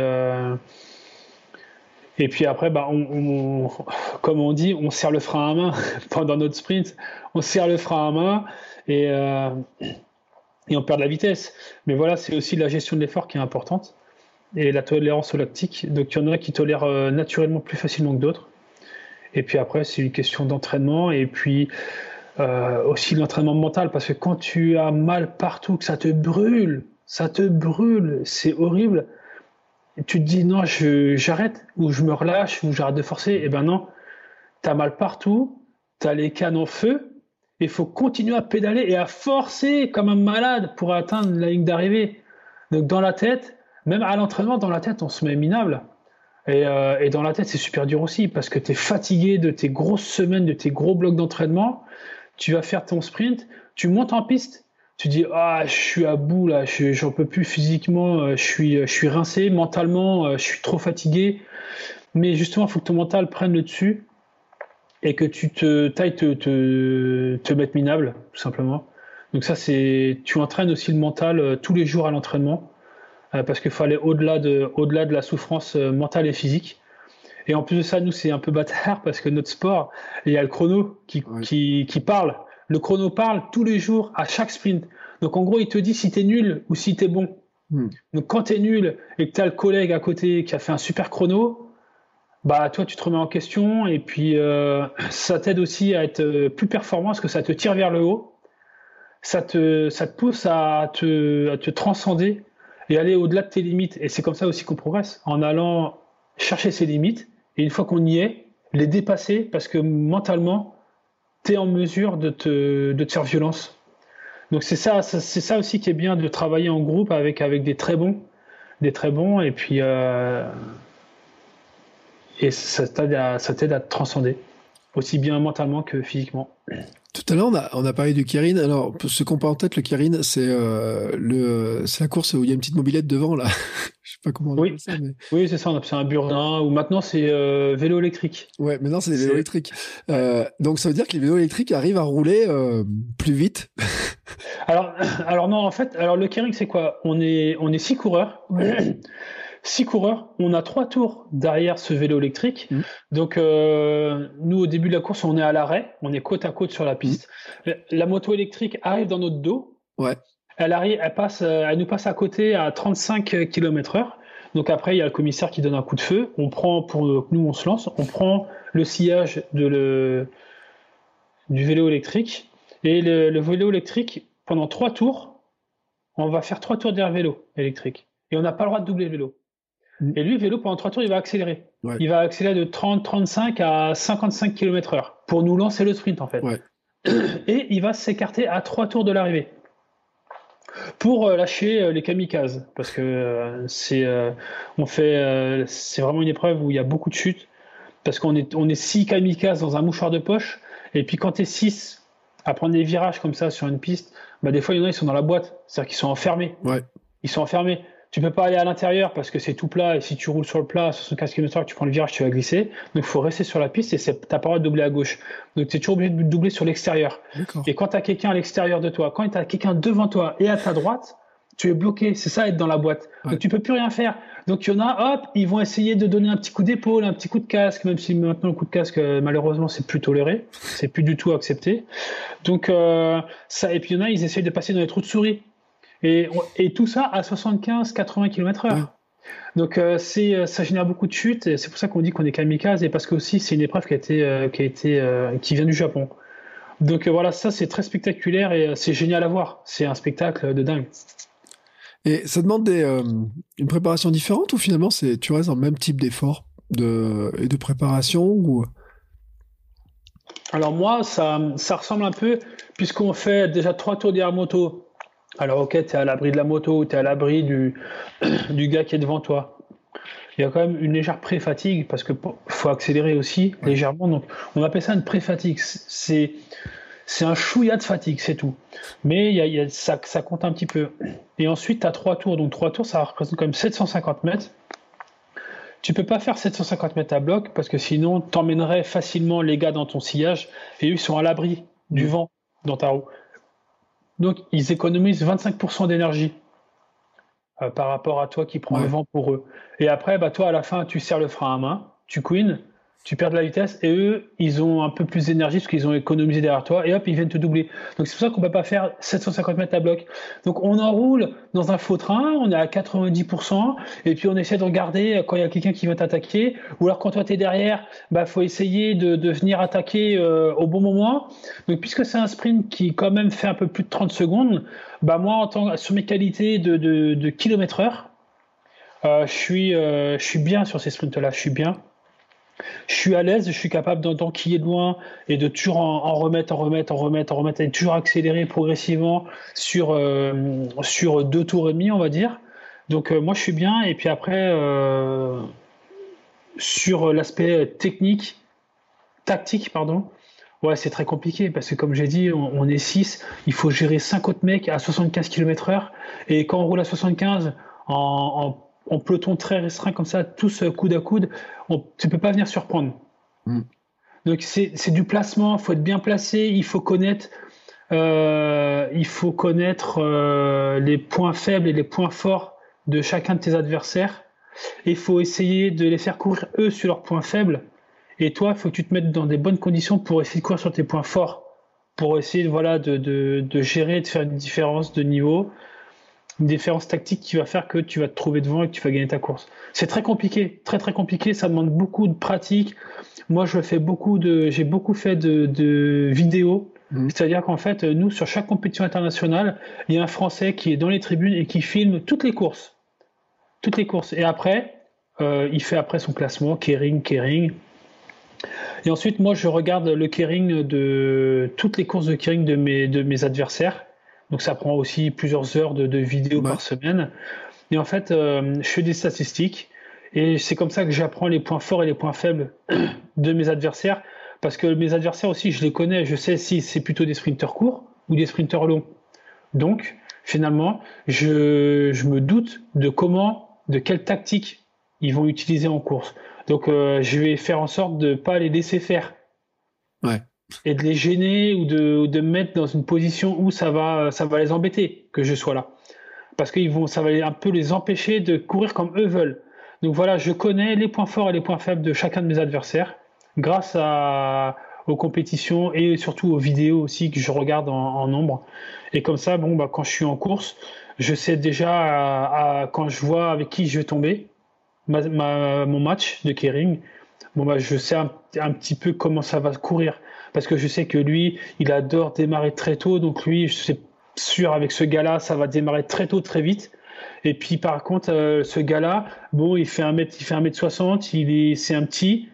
après bah comme on dit, on serre le frein à main pendant notre sprint, on serre le frein à main et on perd de la vitesse. Mais voilà, c'est aussi la gestion de l'effort qui est importante, et la tolérance au lactique. Donc il y en a qui tolèrent naturellement plus facilement que d'autres. Et puis après, c'est une question d'entraînement, et puis aussi l'entraînement mental, parce que quand tu as mal partout, que ça te brûle, c'est horrible. Et tu te dis non, j'arrête, ou je me relâche, ou j'arrête de forcer. Et ben non, tu as mal partout, tu as les cannes en feu, il faut continuer à pédaler et à forcer comme un malade pour atteindre la ligne d'arrivée. Donc dans la tête, même à l'entraînement, dans la tête, on se met minable. Et dans la tête, c'est super dur aussi, parce que tu es fatigué de tes grosses semaines, de tes gros blocs d'entraînement. Tu vas faire ton sprint, tu montes en piste, tu dis je suis à bout là, j'en peux plus physiquement, je suis rincé mentalement, je suis trop fatigué. Mais justement, il faut que ton mental prenne le dessus et que tu t'ailles te mettre minable, tout simplement. Donc ça, tu entraînes aussi le mental tous les jours à l'entraînement, parce qu'il faut aller au-delà de la souffrance mentale et physique. Et en plus de ça, nous, c'est un peu bâtard parce que notre sport, il y a le chrono qui parle. Le chrono parle tous les jours à chaque sprint. Donc en gros, il te dit si t'es nul ou si t'es bon. Donc quand t'es nul et que t'as le collègue à côté qui a fait un super chrono, bah toi, tu te remets en question et puis ça t'aide aussi à être plus performant parce que ça te tire vers le haut. Ça te pousse à te transcender et aller au-delà de tes limites. Et c'est comme ça aussi qu'on progresse, en allant chercher ses limites. Et une fois qu'on y est, les dépasser parce que mentalement, tu es en mesure de te faire violence. Donc c'est ça aussi qui est bien de travailler en groupe avec des très bons. Et puis et ça t'aide à te transcender, aussi bien mentalement que physiquement. Tout à l'heure, on a parlé du Keirin. Alors, pour ceux qui n'ont pas en tête, le Keirin, c'est la course où il y a une petite mobilette devant, là. Je sais pas comment on appelle ça, mais... Oui, c'est ça, on appelle ça un Burdin, ou maintenant c'est vélo électrique. Ouais, maintenant c'est des vélos électriques. Donc ça veut dire que les vélos électriques arrivent à rouler plus vite. alors non, en fait, le Keirin, c'est quoi ? On est 6 coureurs. 6 coureurs, on a 3 tours derrière ce vélo électrique. Donc, nous, au début de la course, on est à l'arrêt, on est côte à côte sur la piste. La moto électrique arrive dans notre dos. Ouais. Elle nous passe à côté à 35 km/h. Donc après, il y a le commissaire qui donne un coup de feu. On prend, nous, on se lance, on prend le sillage du vélo électrique. Et le vélo électrique, pendant 3 tours, on va faire 3 tours derrière le vélo électrique. Et on n'a pas le droit de doubler le vélo. Et lui, le vélo, pendant 3 tours, il va accélérer. Ouais. Il va accélérer de 30-35 à 55 km/h pour nous lancer le sprint, en fait. Ouais. Et il va s'écarter à 3 tours de l'arrivée pour lâcher les kamikazes. Parce que c'est vraiment une épreuve où il y a beaucoup de chutes. Parce qu'on est 6 kamikazes dans un mouchoir de poche. Et puis quand tu es 6 à prendre des virages comme ça sur une piste, bah, des fois, il y en a, ils sont dans la boîte. C'est-à-dire qu'ils sont enfermés. Ouais. Ils sont enfermés. Tu peux pas aller à l'intérieur parce que c'est tout plat et si tu roules sur le plat à 75 km/h, tu prends le virage, tu vas glisser. Donc il faut rester sur la piste et t'as pas le droit de doubler à gauche. Donc tu es toujours obligé de doubler sur l'extérieur. D'accord. Et quand tu as quelqu'un à l'extérieur de toi, quand tu as quelqu'un devant toi et à ta droite, tu es bloqué. C'est ça être dans la boîte. Ouais. Donc tu peux plus rien faire. Donc il y en a, hop, ils vont essayer de donner un petit coup d'épaule, un petit coup de casque, même si maintenant le coup de casque, malheureusement, c'est plus toléré. C'est plus du tout accepté. Donc ça, et puis il y en a, ils essayent de passer dans les trous de souris. Et tout ça à 75-80 km/h. Ouais. Donc ça génère beaucoup de chutes et c'est pour ça qu'on dit qu'on est kamikaze et parce que aussi c'est une épreuve qui vient du Japon. Donc voilà, ça c'est très spectaculaire et c'est génial à voir. C'est un spectacle de dingue. Et ça demande une préparation différente ou finalement tu restes dans le même type d'effort et de préparation ou... Alors moi ça ressemble un peu puisqu'on fait déjà 3 tours derrière moto. Alors ok, tu es à l'abri de la moto, tu es à l'abri du gars qui est devant toi. Il y a quand même une légère pré-fatigue parce qu'il faut accélérer aussi légèrement. Donc on appelle ça une pré-fatigue. C'est un chouïa de fatigue, c'est tout. Mais ça compte un petit peu. Et ensuite, tu as 3 tours. Donc 3 tours, ça représente quand même 750 mètres. Tu peux pas faire 750 mètres à bloc parce que sinon, tu emmènerais facilement les gars dans ton sillage et eux, ils sont à l'abri du vent dans ta roue. Donc, ils économisent 25% d'énergie par rapport à toi qui prends le vent pour eux. Et après, bah, toi, à la fin, tu serres le frein à main, tu queens, tu perds de la vitesse et eux, ils ont un peu plus d'énergie parce qu'ils ont économisé derrière toi et hop, ils viennent te doubler. Donc, c'est pour ça qu'on ne peut pas faire 750 mètres à bloc. Donc, on enroule dans un faux train, on est à 90% et puis on essaie de regarder quand il y a quelqu'un qui va t'attaquer ou alors quand toi, tu es derrière, bah, faut essayer de venir attaquer au bon moment. Donc, puisque c'est un sprint qui quand même fait un peu plus de 30 secondes, bah, moi, sur mes qualités de km/h, je suis bien sur ces sprints-là, je suis bien. Je suis à l'aise, je suis capable d'enquiller de loin et de toujours en remettre et toujours accélérer progressivement sur 2 tours et demi, on va dire. Donc moi je suis bien et puis après sur l'aspect tactique, Ouais, c'est très compliqué parce que comme j'ai dit, on est 6, il faut gérer 5 autres mecs à 75 km/h. Et quand on roule à 75 en peloton très restreint comme ça, tous coude à coude, tu peux pas venir surprendre. Mm. Donc c'est du placement, il faut être bien placé, il faut connaître les points faibles et les points forts de chacun de tes adversaires. Et il faut essayer de les faire courir eux sur leurs points faibles. Et toi, il faut que tu te mettes dans des bonnes conditions pour essayer de courir sur tes points forts, pour essayer voilà, de gérer, de faire une différence de niveau, une différence tactique qui va faire que tu vas te trouver devant et que tu vas gagner ta course. C'est très compliqué, très très compliqué, ça demande beaucoup de pratique. Moi, j'ai beaucoup fait de vidéos. C'est-à-dire qu'en fait, nous, sur chaque compétition internationale, il y a un Français qui est dans les tribunes et qui filme toutes les courses. Toutes les courses. Et après, il fait après son classement, Kering. Et ensuite, moi, je regarde le Kering de toutes les courses de Kering de mes adversaires. Donc, ça prend aussi plusieurs heures de vidéos par semaine. Et en fait, je fais des statistiques. Et c'est comme ça que j'apprends les points forts et les points faibles de mes adversaires. Parce que mes adversaires aussi, je les connais. Je sais si c'est plutôt des sprinteurs courts ou des sprinteurs longs. Donc, finalement, je me doute de quelle tactique ils vont utiliser en course. Donc, je vais faire en sorte de ne pas les laisser faire. Ouais. Et de les gêner ou de me mettre dans une position où ça va les embêter que je sois là. Parce que ça va un peu les empêcher de courir comme eux veulent. Donc voilà, je connais les points forts et les points faibles de chacun de mes adversaires grâce aux compétitions et surtout aux vidéos aussi que je regarde en nombre. Et comme ça, quand je suis en course, je sais déjà quand je vois avec qui je vais tomber, mon match de Kering, je sais un petit peu comment ça va courir. Parce que je sais que lui, il adore démarrer très tôt. Donc lui, je suis sûr, avec ce gars-là, ça va démarrer très tôt, très vite. Et puis par contre, ce gars-là, il fait 1m60, c'est un petit.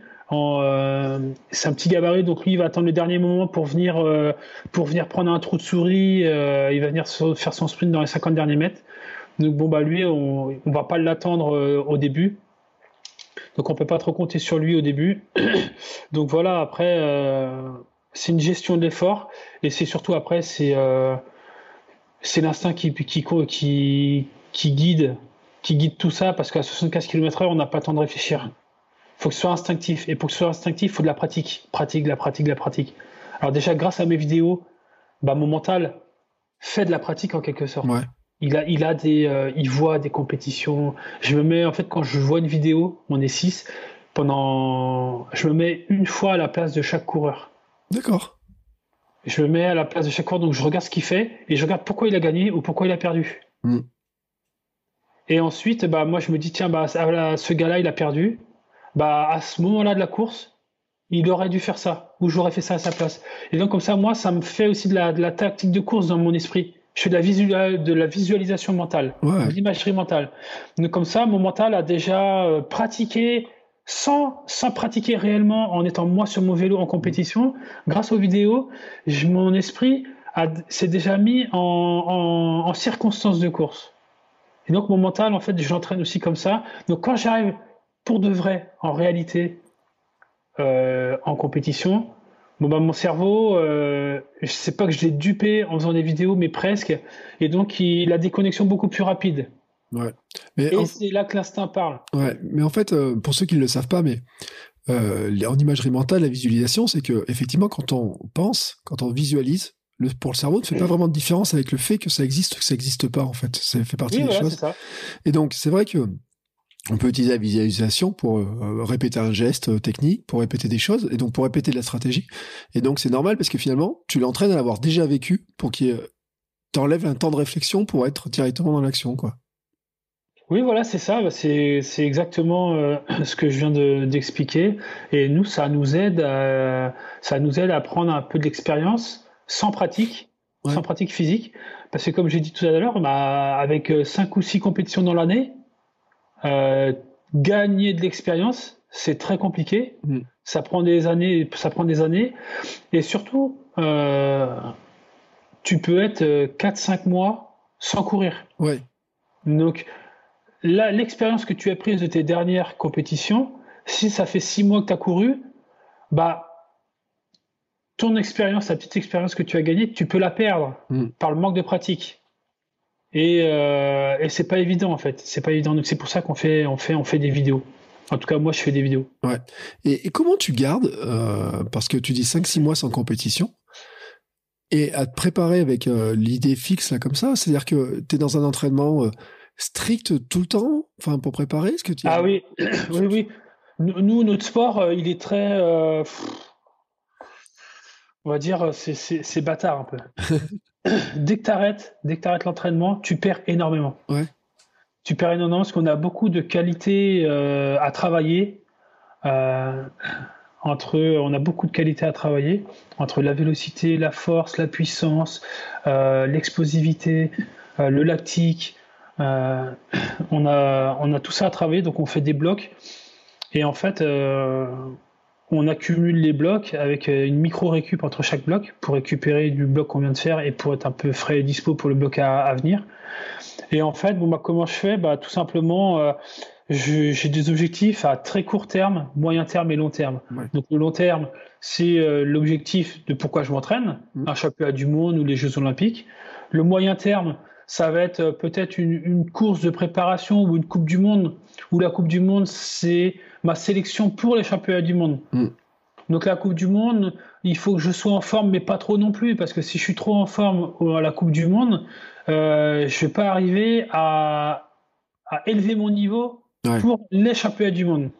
C'est un petit gabarit, donc lui il va attendre le dernier moment pour venir prendre un trou de souris, il va venir faire son sprint dans les 50 derniers mètres. Donc lui on va pas l'attendre au début, donc on peut pas trop compter sur lui au début. Donc voilà, après c'est une gestion de l'effort et c'est surtout après c'est l'instinct qui guide tout ça, parce qu'à 75 km/h on n'a pas le temps de réfléchir. Il faut que ce soit instinctif. Et pour que ce soit instinctif, il faut de la pratique. Pratique. Alors déjà, grâce à mes vidéos, mon mental fait de la pratique en quelque sorte. Ouais. Il voit des compétitions. Je me mets, en fait, quand je vois une vidéo, on est 6, je me mets une fois à la place de chaque coureur. D'accord. Je me mets à la place de chaque coureur, donc je regarde ce qu'il fait et je regarde pourquoi il a gagné ou pourquoi il a perdu. Et ensuite, moi, je me dis, tiens, ce gars-là, il a perdu. À ce moment-là de la course, il aurait dû faire ça, ou j'aurais fait ça à sa place. Et donc comme ça, moi, ça me fait aussi de la tactique de course dans mon esprit. Je fais de la visualisation mentale, de l'imagerie mentale. Donc comme ça, mon mental a déjà pratiqué sans pratiquer réellement, en étant moi sur mon vélo en compétition. Grâce aux vidéos, mon esprit s'est déjà mis en circonstance de course. Et donc mon mental, en fait, je l'entraîne aussi comme ça. Donc quand j'arrive pour de vrai, en réalité, en compétition, mon cerveau, je sais pas que je l'ai dupé en faisant des vidéos, mais presque, et donc il a des connexions beaucoup plus rapides. Ouais. C'est là que l'instinct parle. Ouais, mais en fait, pour ceux qui ne le savent pas, mais en imagerie mentale, la visualisation, c'est que effectivement, quand on pense, quand on visualise, pour le cerveau, ne fait pas vraiment de différence avec le fait que ça existe ou que ça n'existe pas, en fait. Ça fait partie des choses. C'est ça. Et donc, c'est vrai que on peut utiliser la visualisation pour répéter un geste technique, pour répéter des choses, et donc pour répéter de la stratégie. Et donc c'est normal parce que finalement, tu l'entraînes à l'avoir déjà vécu pour qu'il t'enlève un temps de réflexion pour être directement dans l'action, quoi. Oui, voilà, c'est ça. C'est exactement ce que je viens d'expliquer. Et nous, ça nous aide à prendre un peu de l'expérience sans pratique physique. Parce que comme j'ai dit tout à l'heure, avec 5 ou 6 compétitions dans l'année, gagner de l'expérience, c'est très compliqué. Ça prend des années. Et surtout, tu peux être 4-5 mois sans courir. Ouais. Donc, là, l'expérience que tu as prise de tes dernières compétitions, si ça fait 6 mois que tu as couru, ton expérience, la petite expérience que tu as gagnée, tu peux la perdre par le manque de pratique. Et c'est pas évident en fait. C'est pas évident. Donc c'est pour ça qu'on fait des vidéos. En tout cas, moi, je fais des vidéos. Ouais. Et comment tu gardes, parce que tu dis 5-6 mois sans compétition, et à te préparer avec l'idée fixe là comme ça, c'est-à-dire que tu es dans un entraînement strict tout le temps, enfin pour préparer, ce que tu Ah oui, oui. Nous, notre sport, il est très, on va dire, c'est bâtard un peu. Dès que t'arrêtes l'entraînement, tu perds énormément. Ouais. Tu perds énormément parce qu'on a beaucoup de qualités à travailler. On a beaucoup de qualités à travailler entre la vélocité, la force, la puissance, l'explosivité, le lactique. On a tout ça à travailler, donc on fait des blocs. Et en fait, on accumule les blocs avec une micro-récup entre chaque bloc pour récupérer du bloc qu'on vient de faire et pour être un peu frais et dispo pour le bloc à venir. Et en fait, comment je fais ? Tout simplement, j'ai des objectifs à très court terme, moyen terme et long terme. Ouais. Donc le long terme, c'est l'objectif de pourquoi je m'entraîne, un championnat du monde ou les Jeux Olympiques. Le moyen terme, ça va être peut-être une course de préparation ou une Coupe du Monde, où la Coupe du Monde, c'est ma sélection pour les championnats du monde. Donc la Coupe du Monde, il faut que je sois en forme, mais pas trop non plus, parce que si je suis trop en forme à la Coupe du Monde, je vais pas arriver à élever mon niveau pour les championnats du monde.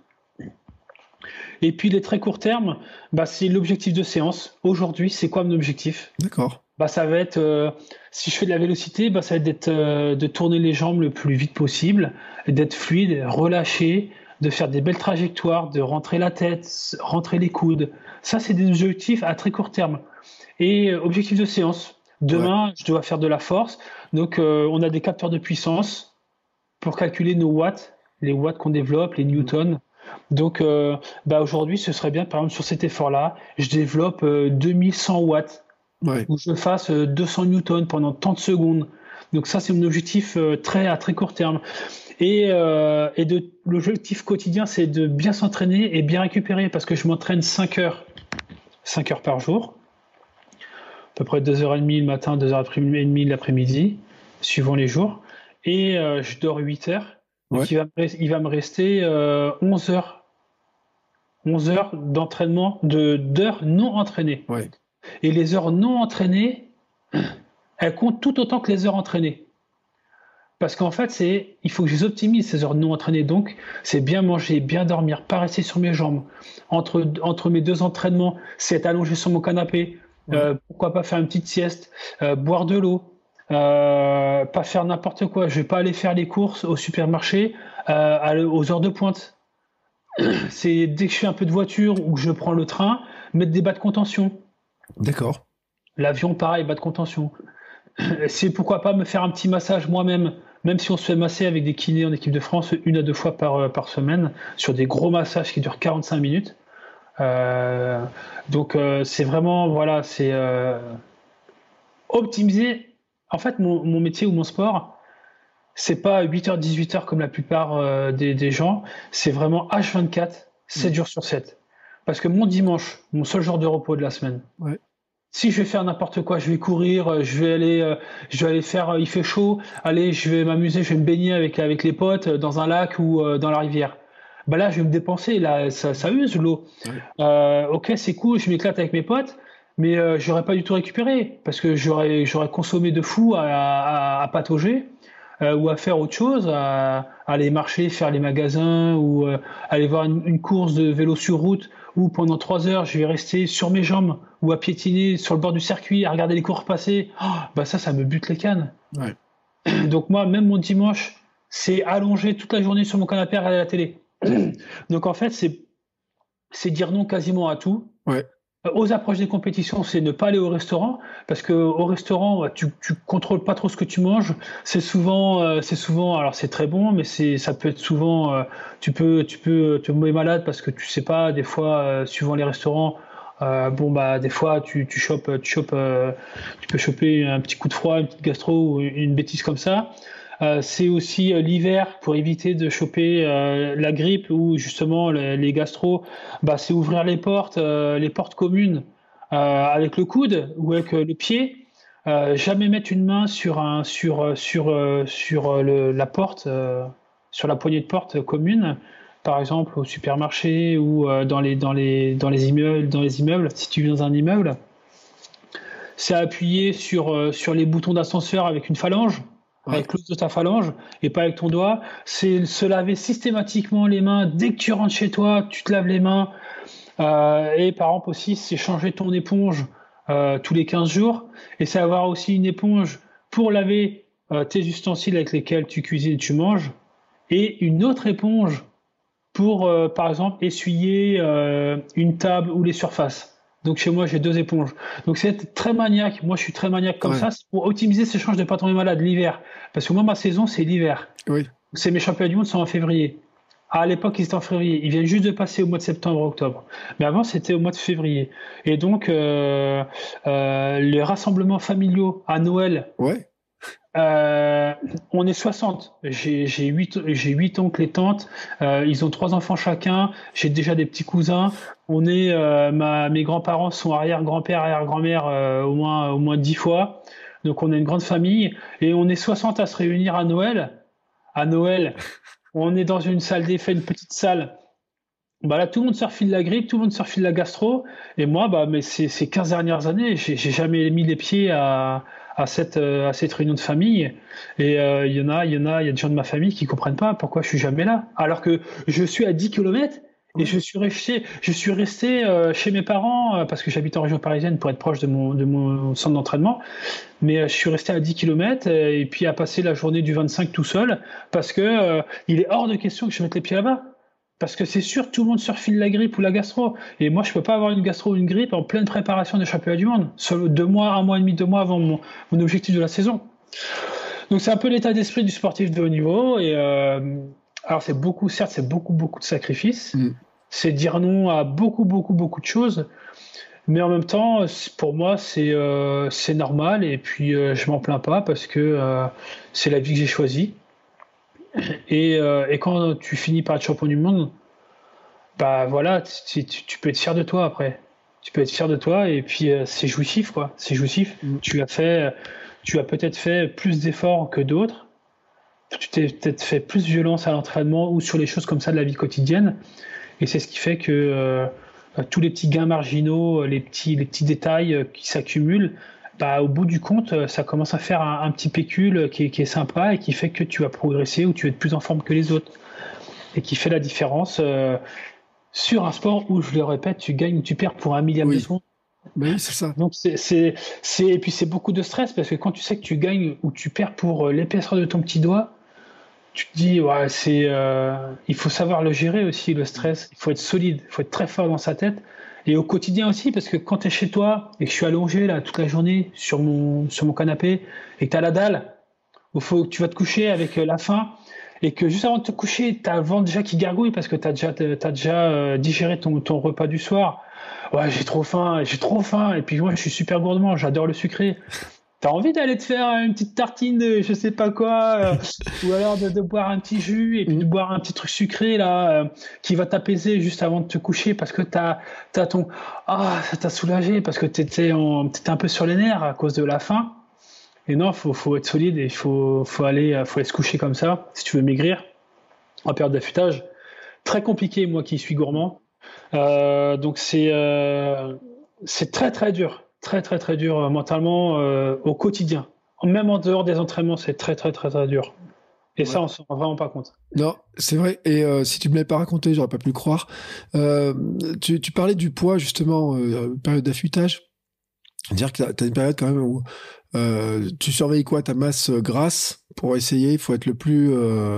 Et puis les très courts termes, c'est l'objectif de séance. Aujourd'hui, c'est quoi mon objectif ? D'accord. Ça va être, si je fais de la vélocité, ça va être de tourner les jambes le plus vite possible, d'être fluide, relâché, de faire des belles trajectoires, de rentrer la tête, rentrer les coudes. Ça, c'est des objectifs à très court terme. Et objectif de séance. Demain, je dois faire de la force. Donc, on a des capteurs de puissance pour calculer nos watts, les watts qu'on développe, les newtons. Donc, aujourd'hui, ce serait bien, par exemple, sur cet effort-là, je développe 2100 watts. Où je fasse 200 newtons pendant tant de secondes. Donc ça, c'est mon objectif à très court terme. Et l'objectif quotidien, c'est de bien s'entraîner et bien récupérer, parce que je m'entraîne 5 heures par jour, à peu près 2h30 le matin, 2h30 l'après-midi, suivant les jours. Et je dors 8 heures. Donc il va me rester 11 heures. 11 heures d'entraînement, d'heures non entraînées. Ouais. Et les heures non entraînées, elles comptent tout autant que les heures entraînées. Parce qu'en fait, il faut que je les optimise, ces heures non entraînées. Donc, c'est bien manger, bien dormir, pas rester sur mes jambes. Entre mes 2 entraînements, c'est être allongé sur mon canapé. Pourquoi pas faire une petite sieste, boire de l'eau, pas faire n'importe quoi. Je vais pas aller faire les courses au supermarché aux heures de pointe. C'est dès que je fais un peu de voiture ou que je prends le train, mettre des bas de contention. D'accord. L'avion, pareil, bas de contention. C'est pourquoi pas me faire un petit massage moi-même, même si on se fait masser avec des kinés en équipe de France 1 à 2 fois par semaine, sur des gros massages qui durent 45 minutes. Donc c'est vraiment, c'est optimiser. En fait, mon métier ou mon sport, c'est pas 8h, 18h comme la plupart des gens, c'est vraiment H24, 7 jours sur 7. Parce que mon dimanche, mon seul jour de repos de la semaine, si je vais faire n'importe quoi, je vais courir, je vais aller faire, il fait chaud, allez, je vais m'amuser, je vais me baigner avec les potes dans un lac ou dans la rivière. Là, je vais me dépenser, là, ça use l'eau. Ok, c'est cool, je m'éclate avec mes potes, mais j'aurais pas du tout récupéré parce que j'aurais consommé de fou à patauger. Ou à faire autre chose, à aller marcher, faire les magasins ou aller voir une course de vélo sur route où pendant 3 heures je vais rester sur mes jambes ou à piétiner sur le bord du circuit, à regarder les coureurs passer. Ça me bute les cannes. Donc moi, même mon dimanche, c'est allongé toute la journée sur mon canapé à regarder la télé. Donc en fait, c'est dire non quasiment à tout. Aux approches des compétitions, c'est ne pas aller au restaurant parce que au restaurant, tu contrôles pas trop ce que tu manges. C'est souvent, alors c'est très bon, mais ça peut être souvent, tu peux tomber malade parce que tu sais pas. Des fois, suivant les restaurants, des fois tu peux choper un petit coup de froid, une petite gastro ou une bêtise comme ça. C'est aussi l'hiver pour éviter de choper la grippe ou justement les gastro. C'est ouvrir les portes communes avec le coude ou avec le pied. Jamais mettre une main sur la porte, sur la poignée de porte commune, par exemple au supermarché ou dans les immeubles, si tu vis dans un immeuble. C'est appuyer sur les boutons d'ascenseur avec une phalange, avec l'os de ta phalange, et pas avec ton doigt. C'est se laver systématiquement les mains. Dès que tu rentres chez toi, tu te laves les mains. Et par exemple aussi, c'est changer ton éponge tous les 15 jours. Et c'est avoir aussi une éponge pour laver tes ustensiles avec lesquels tu cuisines et tu manges. Et une autre éponge pour, par exemple, essuyer une table ou les surfaces. Donc chez moi, j'ai 2 éponges. Donc c'est très maniaque. Moi, je suis très maniaque comme ça. C'est pour optimiser ces chances de ne pas tomber malade l'hiver. Parce que moi, ma saison, c'est l'hiver. Oui. Mes championnats du monde sont en février. À l'époque, ils étaient en février. Ils viennent juste de passer au mois de septembre, octobre. Mais avant, c'était au mois de février. Et donc, les rassemblements familiaux à Noël. Ouais. On est 60. J'ai 8 oncles et tantes. Ils ont 3 enfants chacun. J'ai déjà des petits cousins. On est, mes grands-parents sont arrière-grand-père, arrière-grand-mère au moins 10 fois. Donc on est une grande famille et on est 60 à se réunir à Noël. À Noël, on est dans une salle d'effet, une petite salle. Bah là, tout le monde se refile la grippe, tout le monde se refile la gastro. Et moi, mais ces 15 dernières années, j'ai jamais mis les pieds à cette réunion de famille. Et il y a des gens de ma famille qui comprennent pas pourquoi je suis jamais là. Alors que je suis à 10 km et je suis resté chez mes parents parce que j'habite en région parisienne pour être proche de mon centre d'entraînement. Mais je suis resté à 10 km et puis à passer la journée du 25 tout seul parce que il est hors de question que je mette les pieds là-bas. Parce que c'est sûr, tout le monde se refile la grippe ou la gastro. Et moi, je peux pas avoir une gastro ou une grippe en pleine préparation des championnats du monde. Seulement 2 mois, 1 mois et demi, 2 mois avant mon objectif de la saison. Donc c'est un peu l'état d'esprit du sportif de haut niveau. Et alors c'est beaucoup de sacrifices. C'est dire non à beaucoup de choses. Mais en même temps, pour moi, c'est normal. Et puis je m'en plains pas parce que c'est la vie que j'ai choisie. Et quand tu finis par être champion du monde, bah voilà, tu peux être fier de toi après. Tu peux être fier de toi et puis c'est jouissif quoi. C'est jouissif. Tu as peut-être fait plus d'efforts que d'autres. Tu t'es peut-être fait plus violence à l'entraînement ou sur les choses comme ça de la vie quotidienne. Et c'est ce qui fait que tous les petits gains marginaux, les petits détails qui s'accumulent. Au bout du compte, ça commence à faire un petit pécule qui est sympa et qui fait que tu vas progresser ou tu vas être plus en forme que les autres. Et qui fait la différence sur un sport où, je le répète, tu gagnes ou tu perds pour 1 millième de seconde. Oui, c'est ça. Donc et puis c'est beaucoup de stress parce que quand tu sais que tu gagnes ou tu perds pour l'épaisseur de ton petit doigt, tu te dis, il faut savoir le gérer aussi, le stress. Il faut être solide, il faut être très fort dans sa tête. Et au quotidien aussi, parce que quand tu es chez toi et que je suis allongé là toute la journée sur mon canapé et que tu as la dalle, où tu vas te coucher avec la faim et que juste avant de te coucher, tu as le ventre déjà qui gargouille parce que tu as déjà digéré ton repas du soir. Ouais, j'ai trop faim. Et puis moi, je suis super gourmand, j'adore le sucré. T'as envie d'aller te faire une petite tartine de je sais pas quoi, ou alors de boire un petit jus et puis de boire un petit truc sucré là qui va t'apaiser juste avant de te coucher parce que ça t'a soulagé parce que t'étais un peu sur les nerfs à cause de la faim. Et non, faut être solide et faut aller se coucher comme ça si tu veux maigrir en période d'affûtage. Très compliqué moi qui suis gourmand. Donc c'est très très dur. Très très très dur mentalement au quotidien. Même en dehors des entraînements, c'est très très très très dur. Et ça, on s'en rend vraiment pas compte. Non, c'est vrai. Et si tu me l'avais pas raconté, j'aurais pas pu le croire. Tu parlais du poids justement, période d'affûtage. Dire que t'as une période quand même où tu surveilles quoi, ta masse grasse pour essayer. Il faut être le plus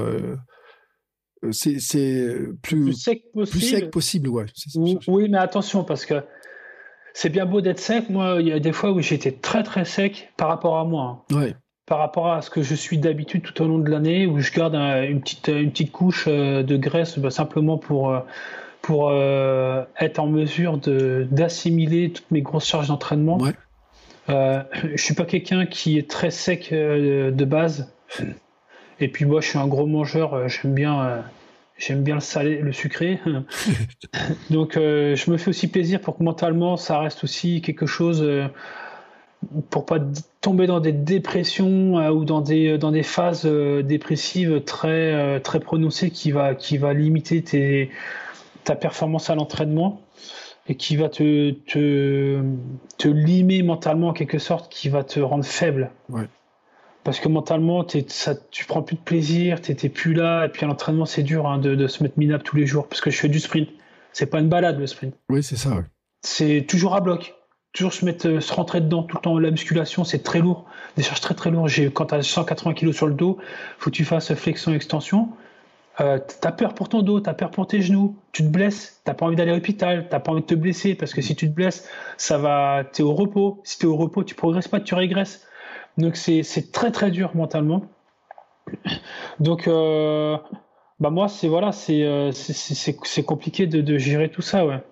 plus sec possible. Plus sec possible, ouais. Oui, mais attention parce que c'est bien beau d'être sec. Moi, il y a des fois où j'étais très très sec par rapport à moi. Ouais. Par rapport à ce que je suis d'habitude tout au long de l'année, où je garde une petite couche de graisse simplement pour être en mesure d'assimiler toutes mes grosses charges d'entraînement. Ouais. Je suis pas quelqu'un qui est très sec de base. Et puis moi, je suis un gros mangeur. J'aime bien j'aime bien le salé, le sucré. Donc je me fais aussi plaisir pour que mentalement ça reste aussi quelque chose pour pas tomber dans des dépressions ou dans des phases dépressives très prononcées qui va limiter ta performance à l'entraînement et qui va te limer mentalement en quelque sorte, qui va te rendre faible. Ouais. Parce que mentalement, tu prends plus de plaisir, t'es plus là, et puis à l'entraînement, c'est dur de se mettre minable tous les jours, parce que je fais du sprint. C'est pas une balade, le sprint. Oui, c'est ça, ouais. C'est toujours à bloc. Toujours se rentrer dedans tout le temps. La musculation, c'est très lourd. Des charges très très lourdes. Quand tu as 180 kg sur le dos, faut que tu fasses flexion-extension. T'as peur pour ton dos, t'as peur pour tes genoux, tu te blesses, t'as pas envie d'aller à l'hôpital, t'as pas envie de te blesser, parce que si tu te blesses, t'es au repos. Si t'es au repos, tu progresses pas, tu régresses. Donc c'est très très dur mentalement. Donc moi c'est compliqué de gérer tout ça, ouais.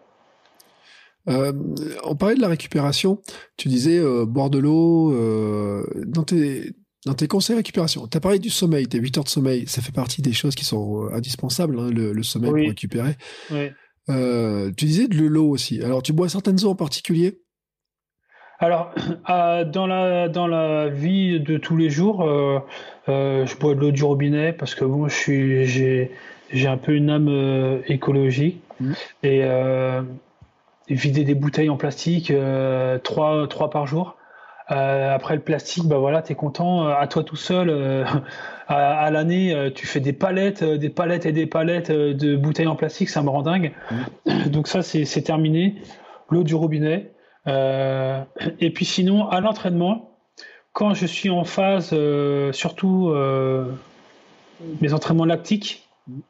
On parlait de la récupération. Tu disais boire de l'eau dans tes conseils de récupération. Tu as parlé du sommeil, tes 8 heures de sommeil. Ça fait partie des choses qui sont indispensables, hein, le sommeil pour récupérer. Oui. Tu disais de l'eau aussi. Alors, tu bois certaines eaux en particulier? Alors, dans la vie de tous les jours, je bois de l'eau du robinet parce que bon, j'ai un peu une âme écologique. Et vider des bouteilles en plastique 3 par jour. Après le plastique, bah voilà, t'es content. À toi tout seul, à l'année, tu fais des palettes et des palettes de bouteilles en plastique, ça me rend dingue. Donc ça, c'est terminé. L'eau du robinet. Et puis sinon, à l'entraînement, quand je suis en phase, surtout mes entraînements lactiques.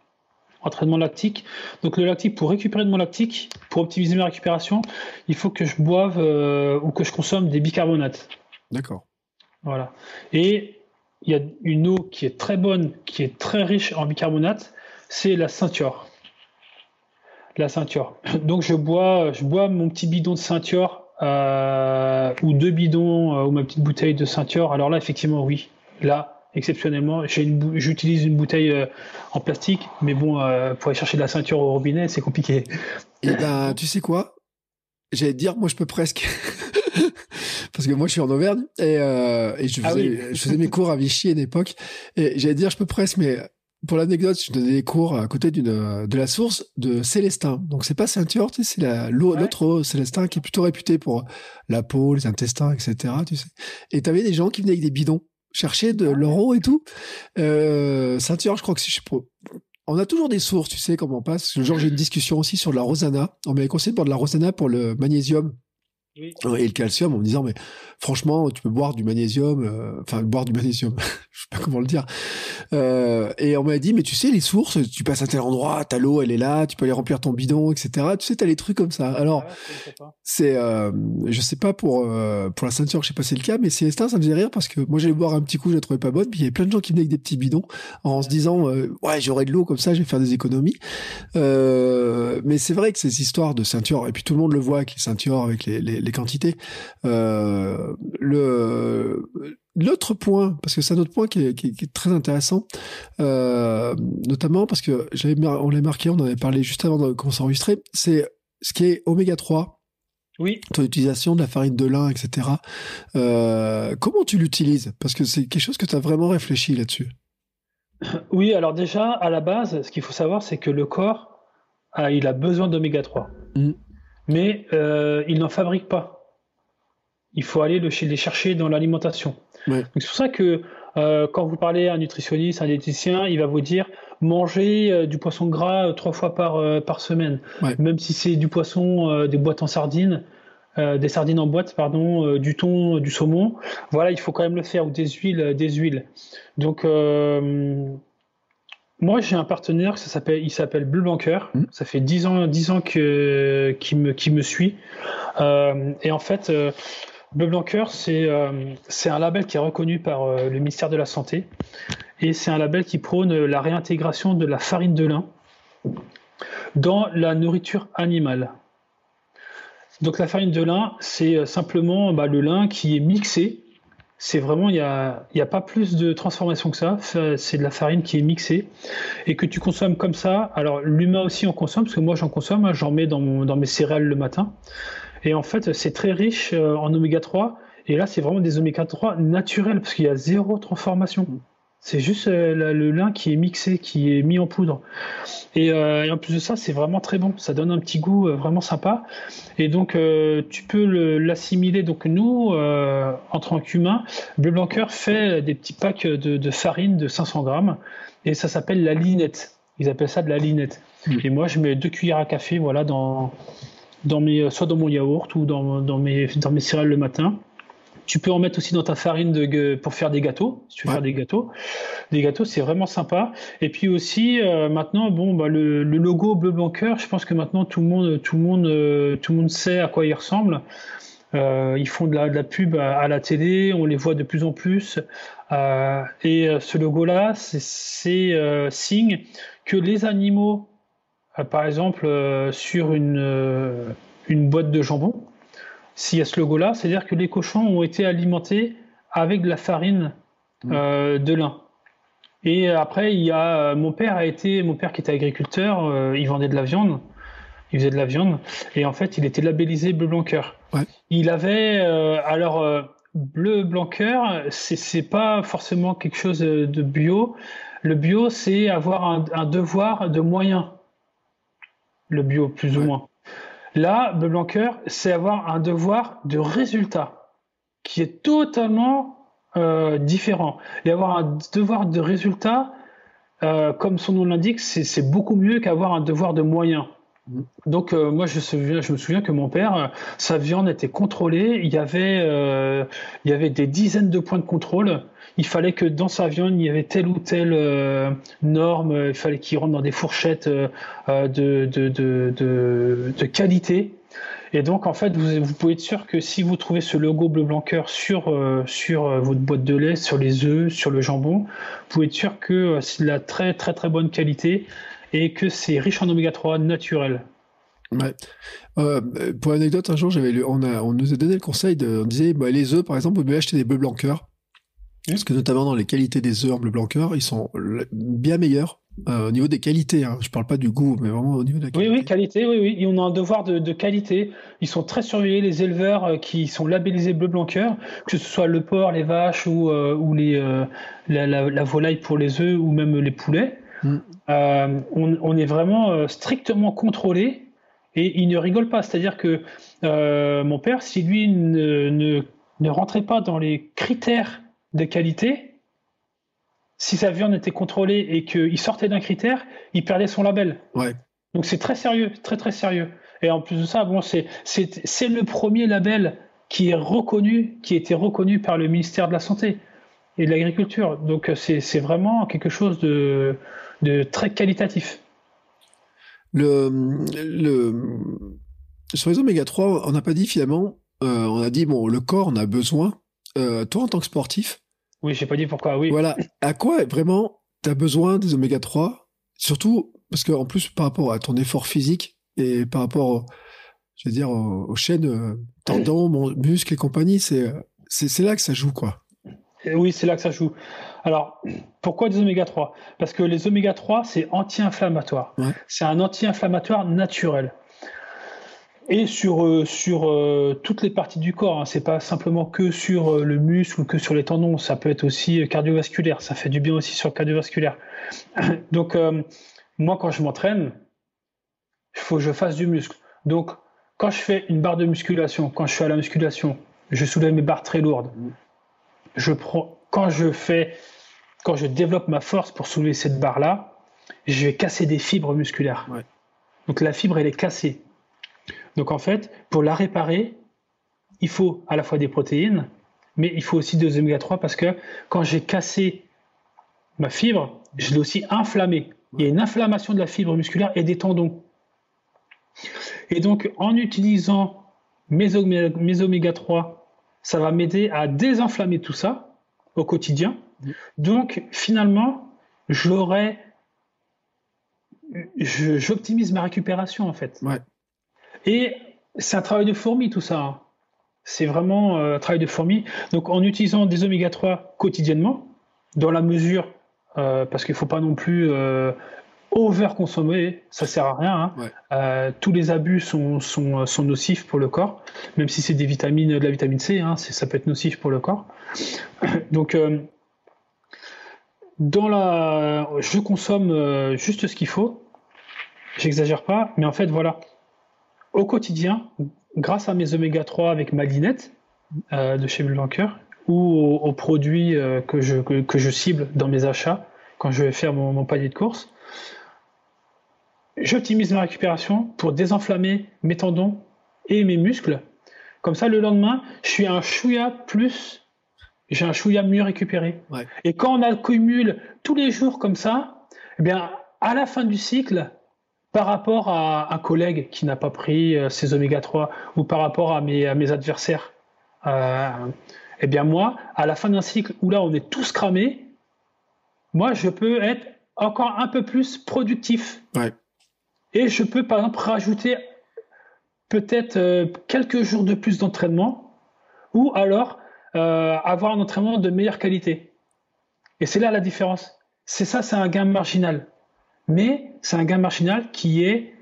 Donc le lactique, pour récupérer de mon lactique, pour optimiser ma récupération, il faut que je boive ou que je consomme des bicarbonates. D'accord. Voilà. Et il y a une eau qui est très bonne, qui est très riche en bicarbonate, c'est la Ceinture. Donc je bois mon petit bidon de Ceinture ou 2 bidons ou ma petite bouteille de Ceinture. Alors là, effectivement, oui. Là, exceptionnellement, j'utilise une bouteille en plastique, mais bon, pour aller chercher de la Ceinture au robinet, c'est compliqué. Et ben, tu sais quoi? J'allais te dire, moi, je peux presque. Parce que moi, je suis en Auvergne et je faisais mes cours à Vichy à l'époque. Et j'allais te dire, je peux presque, mais pour l'anecdote, je donnais des cours à côté de la source de Célestin. Donc, c'est pas Ceinture, tu sais, c'est l'autre eau, Célestin, qui est plutôt réputé pour la peau, les intestins, etc., tu sais. Et t'avais des gens qui venaient avec des bidons chercher de l'euro et tout. Ceinture, je crois que on a toujours des sources, tu sais, comment on passe. Genre, j'ai une discussion aussi sur la Rosana. On m'avait conseillé de boire de la Rosana pour le magnésium. Oui. Et le calcium, en me disant, mais franchement, tu peux boire du magnésium, boire du magnésium, je sais pas comment le dire. Et on m'a dit, mais tu sais, les sources, tu passes à tel endroit, t'as l'eau, elle est là, tu peux aller remplir ton bidon, etc. Tu sais, t'as les trucs comme ça. Alors, je sais pas pour la Ceinture, je sais pas si c'est le cas, mais Célestin, ça me faisait rire parce que moi, j'allais boire un petit coup, je la trouvais pas bonne, puis il y avait plein de gens qui venaient avec des petits bidons en se disant, ouais, j'aurai de l'eau comme ça, je vais faire des économies. Mais c'est vrai que ces histoires de Ceinture, et puis tout le monde le voit avec les ceintures, avec les quantités. L'autre point, parce que c'est un autre point qui est très intéressant, notamment parce que on l'a marqué, on en avait parlé juste avant de commencer à enregistrer, c'est ce qui est oméga 3. Oui. Ton utilisation de la farine de lin, etc. Comment tu l'utilises? Parce que c'est quelque chose que tu as vraiment réfléchi là-dessus. Oui, alors déjà, à la base, ce qu'il faut savoir, c'est que le corps, il a besoin d'oméga 3. Mais il n'en fabrique pas. Il faut aller les chercher dans l'alimentation. Ouais. Donc c'est pour ça que quand vous parlez à un nutritionniste, un diététicien, il va vous dire mangez du poisson gras 3 fois par semaine. Ouais. Même si c'est du poisson, des boîtes en sardines, des sardines en boîte, pardon, du thon, du saumon. Voilà, il faut quand même le faire, ou des huiles. Donc moi, j'ai un partenaire, il s'appelle Bleu Blanqueur. Ça fait 10 ans qu'il me suit. Et en fait, Bleu Blanqueur, c'est un label qui est reconnu par le ministère de la Santé. Et c'est un label qui prône la réintégration de la farine de lin dans la nourriture animale. Donc la farine de lin, c'est simplement le lin qui est mixé. c'est vraiment, il y a pas plus de transformation que ça. C'est de la farine qui est mixée et que tu consommes comme ça. Alors, l'humain aussi en consomme, parce que moi, j'en consomme. J'en mets dans mes céréales le matin. Et en fait, c'est très riche en oméga 3. Et là, c'est vraiment des oméga 3 naturels, parce qu'il y a zéro transformation. C'est juste le lin qui est mixé, qui est mis en poudre. Et en plus de ça, c'est vraiment très bon. Ça donne un petit goût vraiment sympa. Et donc, tu peux l'assimiler. Donc, nous, en tant qu'humains, Bleu Blanc Cœur fait des petits packs de farine de 500 grammes. Et ça s'appelle la linette. Ils appellent ça de la linette. Et moi, je mets 2 cuillères à café, voilà, soit dans mon yaourt ou dans mes céréales le matin. Tu peux en mettre aussi dans ta farine pour faire des gâteaux, si tu veux faire des gâteaux. Des gâteaux, c'est vraiment sympa. Et puis aussi, maintenant, le logo Bleu Blanc Cœur, je pense que maintenant tout le monde sait à quoi il ressemble. Ils font de la pub à la télé, on les voit de plus en plus. Et ce logo-là, c'est signe que les animaux, par exemple, sur une boîte de jambon, s'il y a ce logo-là, c'est-à-dire que les cochons ont été alimentés avec de la farine de lin. Et après, il y a mon père qui était agriculteur, il vendait de la viande, il faisait de la viande, et en fait, il était labellisé Bleu Blanc Cœur. Ouais. Il avait Bleu Blanc Cœur, c'est pas forcément quelque chose de bio. Le bio, c'est avoir un devoir de moyens. Le bio, plus ou moins. Là, Bleu Blanc Cœur, c'est avoir un devoir de résultat qui est totalement différent. Et avoir un devoir de résultat, comme son nom l'indique, c'est beaucoup mieux qu'avoir un devoir de moyens. Donc moi je me souviens que mon père, sa viande était contrôlée, il y avait des dizaines de points de contrôle. Il fallait que dans sa viande il y avait telle ou telle norme, il fallait qu'il rentre dans des fourchettes de qualité. Et donc en fait vous pouvez être sûr que si vous trouvez ce logo Bleu Blanc Cœur sur votre boîte de lait, sur les œufs, sur le jambon, vous pouvez être sûr que c'est de la très très très bonne qualité et que c'est riche en oméga 3 naturel. Ouais. Pour l'anecdote, un jour, on nous a donné le conseil on disait, les œufs, par exemple, vous pouvez acheter des Bleu Blanc Cœur. Parce que notamment dans les qualités des œufs en Bleu Blanc Cœur, ils sont bien meilleurs au niveau des qualités. Hein. Je parle pas du goût, mais vraiment au niveau de la qualité. Oui, qualité, oui. Et on a un devoir de qualité. Ils sont très surveillés, les éleveurs qui sont labellisés Bleu Blanc Cœur, que ce soit le porc, les vaches ou la volaille pour les œufs ou même les poulets. On est vraiment strictement contrôlé et il ne rigole pas. C'est-à-dire que mon père, si lui ne rentrait pas dans les critères de qualité, si sa viande était contrôlée et qu'il sortait d'un critère, il perdait son label. Ouais. Donc c'est très sérieux, très très sérieux. Et en plus de ça, c'est le premier label qui a été reconnu par le ministère de la Santé et de l'Agriculture. Donc c'est vraiment quelque chose de très qualitatif. Sur les oméga 3, on n'a pas dit finalement, on a dit, le corps en a besoin. Toi, en tant que sportif. Oui, j'ai pas dit pourquoi, oui. Voilà. À quoi vraiment tu as besoin des oméga 3? Surtout parce qu'en plus, par rapport à ton effort physique et par rapport, aux chaînes tendons, muscles et compagnie, c'est là que ça joue, quoi. Oui, c'est là que ça joue. Alors, pourquoi des oméga 3 ? Parce que les oméga 3, c'est anti-inflammatoire. Ouais. C'est un anti-inflammatoire naturel. Et sur toutes les parties du corps, hein. C'est pas simplement que sur le muscle ou que sur les tendons, ça peut être aussi cardiovasculaire, ça fait du bien aussi sur le cardiovasculaire. Donc moi quand je m'entraîne, il faut que je fasse du muscle. Donc quand je fais une barre de musculation, quand je suis à la musculation, je soulève mes barres très lourdes. Quand je développe ma force pour soulever cette barre-là, je vais casser des fibres musculaires. Ouais. Donc la fibre elle est cassée. Donc en fait, pour la réparer, il faut à la fois des protéines, mais il faut aussi des oméga 3 parce que quand j'ai cassé ma fibre, je l'ai aussi inflammée. Il y a une inflammation de la fibre musculaire et des tendons. Et donc en utilisant mes oméga 3, ça va m'aider à désinflammer tout ça au quotidien. Donc finalement, j'optimise ma récupération en fait. Ouais. Et c'est un travail de fourmi tout ça. C'est vraiment un travail de fourmi. Donc, en utilisant des oméga 3 quotidiennement, dans la mesure, parce qu'il ne faut pas non plus over-consommer, ça ne sert à rien. Hein. Tous les abus sont nocifs pour le corps, même si c'est de la vitamine C, hein, ça peut être nocif pour le corps. Donc, je consomme juste ce qu'il faut, j'exagère pas, mais en fait, voilà, au quotidien, grâce à mes oméga 3 avec ma linette de chez Mulvanker, ou aux produits que je cible dans mes achats quand je vais faire mon panier de courses, j'optimise ma récupération pour désenflammer mes tendons et mes muscles. Comme ça, le lendemain, j'ai un chouïa mieux récupéré. Ouais. Et quand on accumule tous les jours comme ça, eh bien, à la fin du cycle, par rapport à un collègue qui n'a pas pris ses oméga 3 ou par rapport à mes adversaires, eh bien moi, à la fin d'un cycle où là on est tous cramés, moi je peux être encore un peu plus productif. Ouais. Et je peux par exemple rajouter peut-être quelques jours de plus d'entraînement ou alors avoir un entraînement de meilleure qualité. Et c'est là la différence. C'est un gain marginal. Mais c'est un gain marginal qui est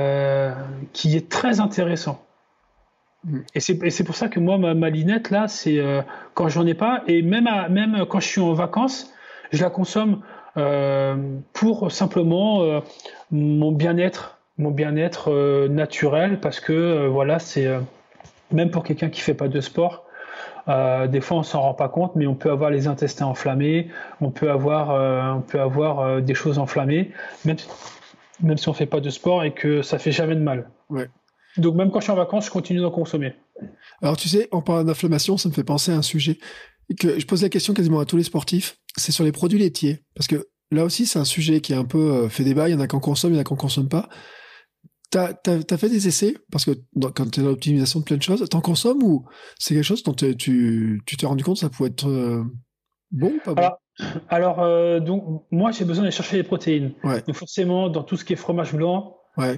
très intéressant. Et c'est pour ça que moi, ma linette, là, c'est quand j'en ai pas, et même quand je suis en vacances, je la consomme pour simplement mon bien-être naturel, parce que voilà, c'est même pour quelqu'un qui fait pas de sport, des fois on s'en rend pas compte, mais on peut avoir les intestins enflammés, on peut avoir des choses enflammées, même si on fait pas de sport et que ça fait jamais de mal. Ouais. Donc même quand je suis en vacances, je continue d'en consommer. Alors tu sais, en parlant d'inflammation, ça me fait penser à un sujet que je pose la question quasiment à tous les sportifs, c'est sur les produits laitiers. Parce que là aussi, c'est un sujet qui est un peu fait débat, il y en a qui en consomment, il y en a qui en consomment pas. T'as fait des essais? Parce que quand tu es dans l'optimisation de plein de choses, t'en consommes ou c'est quelque chose dont tu t'es rendu compte que ça pouvait être bon ou pas bon? Alors, donc, moi, j'ai besoin d'aller chercher les protéines. Ouais. Donc forcément, dans tout ce qui est fromage blanc, Ouais.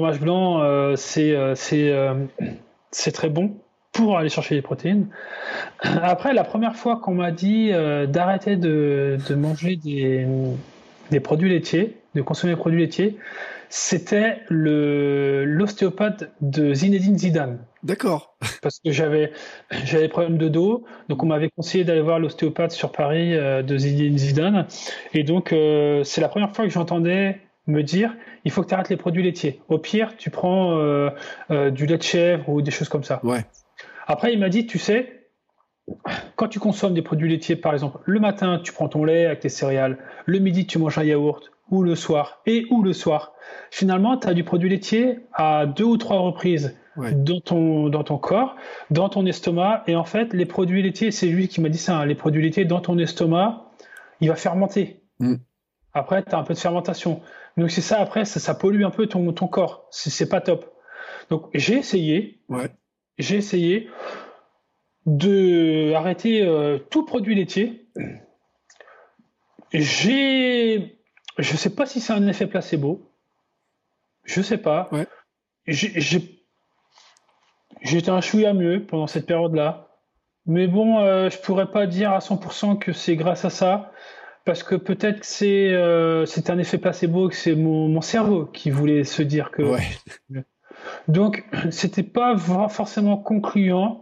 C'est très bon pour aller chercher les protéines. Après, la première fois qu'on m'a dit d'arrêter de manger des produits laitiers, de consommer des produits laitiers, c'était l'ostéopathe de Zinedine Zidane. D'accord. Parce que j'avais des problèmes de dos, donc on m'avait conseillé d'aller voir l'ostéopathe sur Paris de Zinedine Zidane. Et donc, c'est la première fois que j'entendais me dire il faut que tu arrêtes les produits laitiers. Au pire, tu prends du lait de chèvre ou des choses comme ça. Ouais. Après, il m'a dit, tu sais, quand tu consommes des produits laitiers, par exemple, le matin, tu prends ton lait avec tes céréales, le midi, tu manges un yaourt, ou le soir, finalement, tu as du produit laitier à 2 ou 3 reprises dans ton corps, dans ton estomac. Et en fait, les produits laitiers, c'est lui qui m'a dit ça, hein, les produits laitiers dans ton estomac, il va fermenter. Après, tu as un peu de fermentation. Donc c'est ça, après, ça pollue un peu ton corps. C'est pas top. Donc j'ai essayé de arrêter tout produit laitier. Je sais pas si c'est un effet placebo. Je sais pas. Ouais. J'étais un chouïa mieux pendant cette période-là. Mais bon, je pourrais pas dire à 100% que c'est grâce à ça. Parce que peut-être que c'est un effet placebo, que c'est mon cerveau qui voulait se dire que... Ouais. Donc, c'était pas forcément concluant,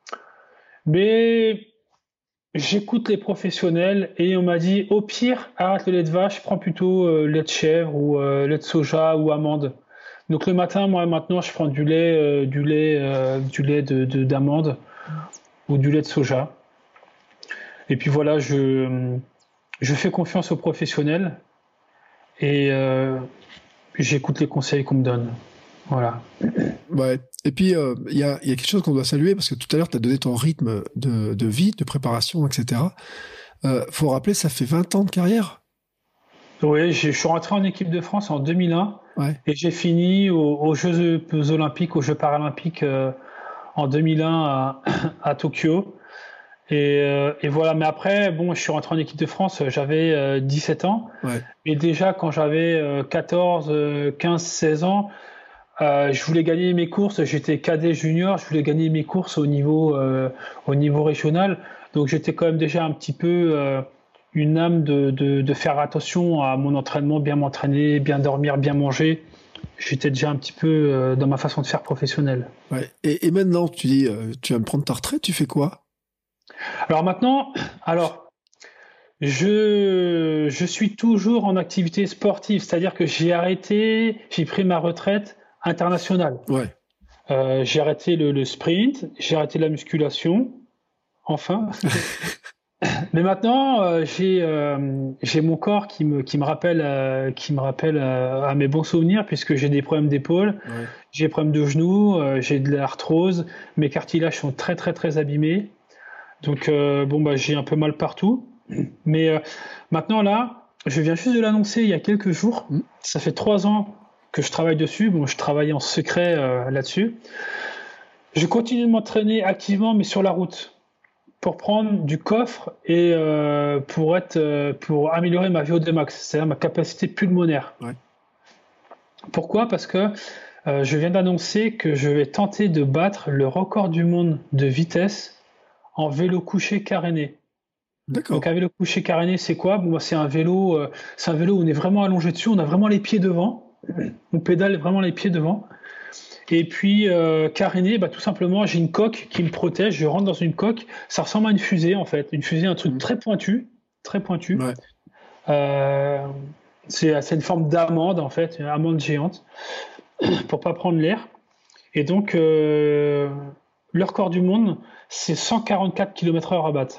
mais j'écoute les professionnels et on m'a dit, au pire, arrête le lait de vache, prends plutôt lait de chèvre ou lait de soja ou amande. Donc le matin, moi maintenant, je prends du lait d'amande ou du lait de soja. Et puis voilà, je fais confiance aux professionnels et j'écoute les conseils qu'on me donne. Voilà. Ouais. Et puis, il y a quelque chose qu'on doit saluer, parce que tout à l'heure, tu as donné ton rythme de vie, de préparation, etc. Faut rappeler, ça fait 20 ans de carrière. Oui, je suis rentré en équipe de France en 2001 et j'ai fini aux Jeux Olympiques, aux Jeux Paralympiques en 2001 à Tokyo. Et voilà, mais après, bon, je suis rentré en équipe de France, j'avais 17 ans. Ouais. Et déjà, quand j'avais 14, 15, 16 ans, Je voulais gagner mes courses. J'étais cadet junior. Je voulais gagner mes courses au niveau régional. Donc j'étais quand même déjà un petit peu une âme de faire attention à mon entraînement, bien m'entraîner, bien dormir, bien manger. J'étais déjà un petit peu dans ma façon de faire professionnelle. Ouais. Et maintenant, tu dis, tu vas me prendre ta retraite, tu fais quoi? Alors maintenant, je suis toujours en activité sportive, c'est-à-dire que j'ai pris ma retraite internationale. Ouais. J'ai arrêté le sprint, j'ai arrêté la musculation, enfin. Mais maintenant, j'ai mon corps qui me rappelle à mes bons souvenirs, puisque j'ai des problèmes d'épaule, j'ai des problèmes de genoux, j'ai de l'arthrose, mes cartilages sont très très très abîmés, donc j'ai un peu mal partout. Mais maintenant là, je viens juste de l'annoncer il y a quelques jours. Ça fait 3 ans que je travaille dessus. Bon, je travaillais en secret là-dessus. Je continue de m'entraîner activement, mais sur la route, pour prendre du coffre et pour améliorer ma VO2 max, c'est-à-dire ma capacité pulmonaire. Ouais. Pourquoi ? Parce que je viens d'annoncer que je vais tenter de battre le record du monde de vitesse en vélo couché caréné. D'accord. Donc un vélo couché caréné, c'est quoi ? C'est un vélo où on est vraiment allongé dessus, on a vraiment les pieds devant, on pédale vraiment les pieds devant. Et puis caréné, tout simplement, j'ai une coque qui me protège. Je rentre dans une coque, ça ressemble à une fusée en fait, une fusée, un truc très pointu. Ouais. C'est une forme d'amande en fait, une amande géante pour pas prendre l'air. Et donc le record du monde, c'est 144 km/h à battre.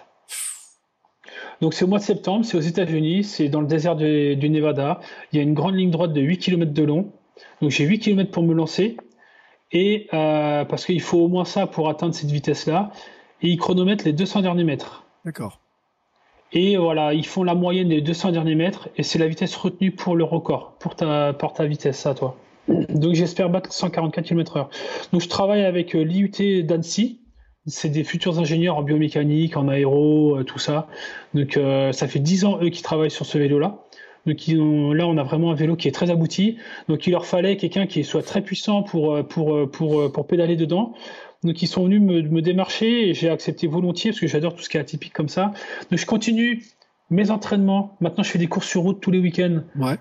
Donc c'est au mois de septembre, c'est aux États-Unis, c'est dans le désert du Nevada. Il y a une grande ligne droite de 8 km de long. Donc j'ai 8 km pour me lancer. Et parce qu'il faut au moins ça pour atteindre cette vitesse-là. Et ils chronomètrent les 200 derniers mètres. D'accord. Et voilà, ils font la moyenne des 200 derniers mètres. Et c'est la vitesse retenue pour le record, pour ta vitesse, ça, toi. Donc j'espère battre 144 km/h. Donc je travaille avec l'IUT d'Annecy. C'est des futurs ingénieurs en biomécanique, en aéro, tout ça. Donc ça fait 10 ans, eux, qui travaillent sur ce vélo-là. Donc là, on a vraiment un vélo qui est très abouti. Donc il leur fallait quelqu'un qui soit très puissant pour pédaler dedans. Donc ils sont venus me démarcher et j'ai accepté volontiers parce que j'adore tout ce qui est atypique comme ça. Donc je continue mes entraînements. Maintenant, je fais des courses sur route tous les week-ends,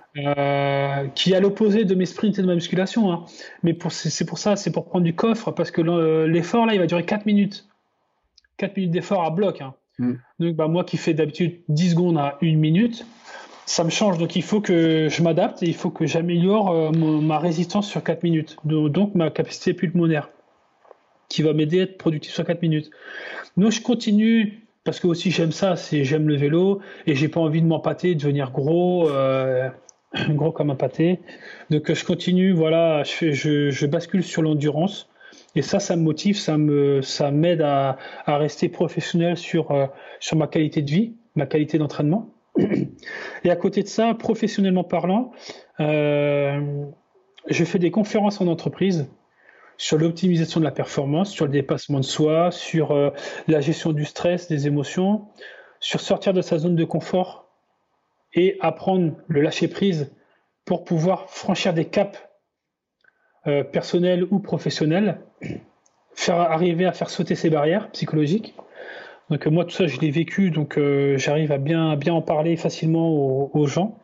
qui est à l'opposé de mes sprints et de ma musculation. Hein. Mais c'est pour ça, c'est pour prendre du coffre parce que l'effort là, il va durer 4 minutes. 4 minutes d'effort à bloc. Hein. Donc moi qui fais d'habitude 10 secondes à 1 minute, ça me change. Donc il faut que je m'adapte et il faut que j'améliore ma résistance sur 4 minutes. Donc ma capacité pulmonaire qui va m'aider à être productif sur 4 minutes. Donc je continue parce que aussi j'aime ça, j'aime le vélo et j'ai pas envie de m'empâter, de devenir gros comme un pâté. Donc je continue, voilà, je bascule sur l'endurance et ça me motive, ça m'aide à rester professionnel sur ma qualité de vie, ma qualité d'entraînement. Et à côté de ça, professionnellement parlant, je fais des conférences en entreprise sur l'optimisation de la performance, sur le dépassement de soi, sur la gestion du stress, des émotions, sur sortir de sa zone de confort et apprendre le lâcher-prise pour pouvoir franchir des caps personnels ou professionnels, arriver à faire sauter ses barrières psychologiques. Donc moi tout ça je l'ai vécu, donc j'arrive à bien en parler facilement aux gens.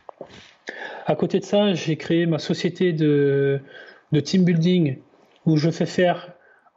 À côté de ça, j'ai créé ma société de team building où je fais faire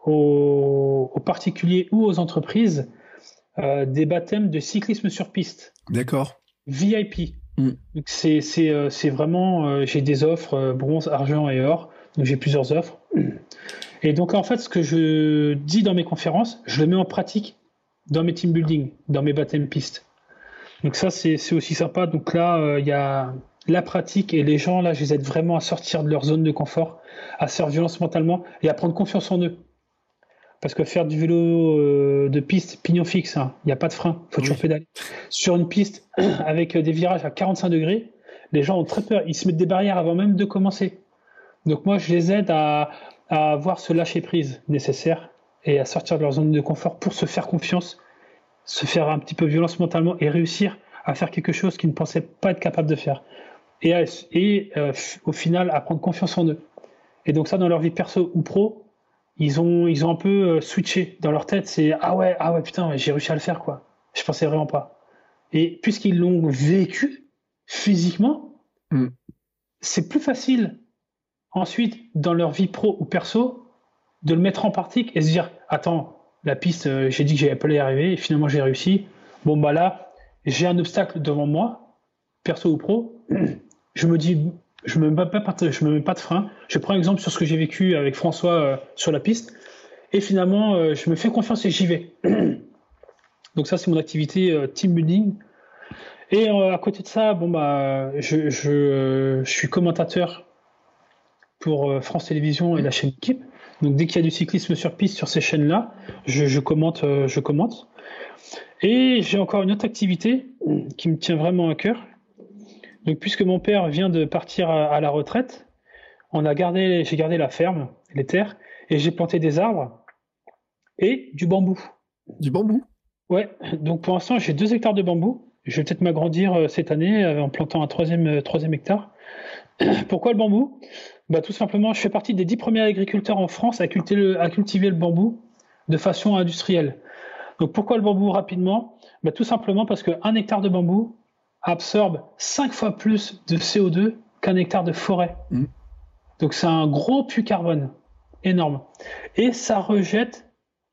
aux particuliers ou aux entreprises des baptêmes de cyclisme sur piste. D'accord. VIP. Donc c'est vraiment, j'ai des offres bronze, argent et or. Donc j'ai plusieurs offres. Et donc en fait, ce que je dis dans mes conférences, je le mets en pratique dans mes team building, dans mes baptêmes pistes. Donc ça, c'est aussi sympa. Donc là, il y a la pratique et les gens, là, je les aide vraiment à sortir de leur zone de confort, à se faire violence mentalement et à prendre confiance en eux. Parce que faire du vélo de piste, pignon fixe, il n'y a pas de frein, il faut toujours pédaler. Sur une piste avec des virages à 45 degrés, les gens ont très peur, ils se mettent des barrières avant même de commencer. Donc moi, je les aide à avoir ce lâcher-prise nécessaire et à sortir de leur zone de confort pour se faire confiance, se faire un petit peu violence mentalement et réussir à faire quelque chose qu'ils ne pensaient pas être capables de faire. Et au final, à prendre confiance en eux. Et donc ça, dans leur vie perso ou pro, ils ont un peu switché dans leur tête. C'est ah ouais, putain, j'ai réussi à le faire, quoi. Je pensais vraiment pas. Et puisqu'ils l'ont vécu physiquement, c'est plus facile ensuite dans leur vie pro ou perso de le mettre en pratique et se dire attends, la piste, j'ai dit que j'allais pas y arriver et finalement j'ai réussi. Bon bah là, j'ai un obstacle devant moi, perso ou pro. Je me dis, je me mets pas de frein. Je prends exemple sur ce que j'ai vécu avec François sur la piste et finalement je me fais confiance et j'y vais. Donc ça c'est mon activité team building. Et à côté de ça, bon bah je suis commentateur pour France Télévisions et la chaîne Équipe. Donc dès qu'il y a du cyclisme sur piste sur ces chaînes-là, je commente. Et j'ai encore une autre activité qui me tient vraiment à cœur. Donc puisque mon père vient de partir à la retraite, j'ai gardé la ferme, les terres, et j'ai planté des arbres et du bambou. Du bambou? Ouais, donc pour l'instant j'ai 2 hectares de bambou. Je vais peut-être m'agrandir cette année en plantant un troisième hectare. Pourquoi le bambou? Bah, tout simplement, je fais partie des 10 premiers agriculteurs en France à cultiver le bambou de façon industrielle. Donc pourquoi le bambou rapidement? Bah, tout simplement parce qu'un hectare de bambou absorbe 5 fois plus de CO2 qu'un hectare de forêt. Donc c'est un gros puits carbone, énorme. Et ça rejette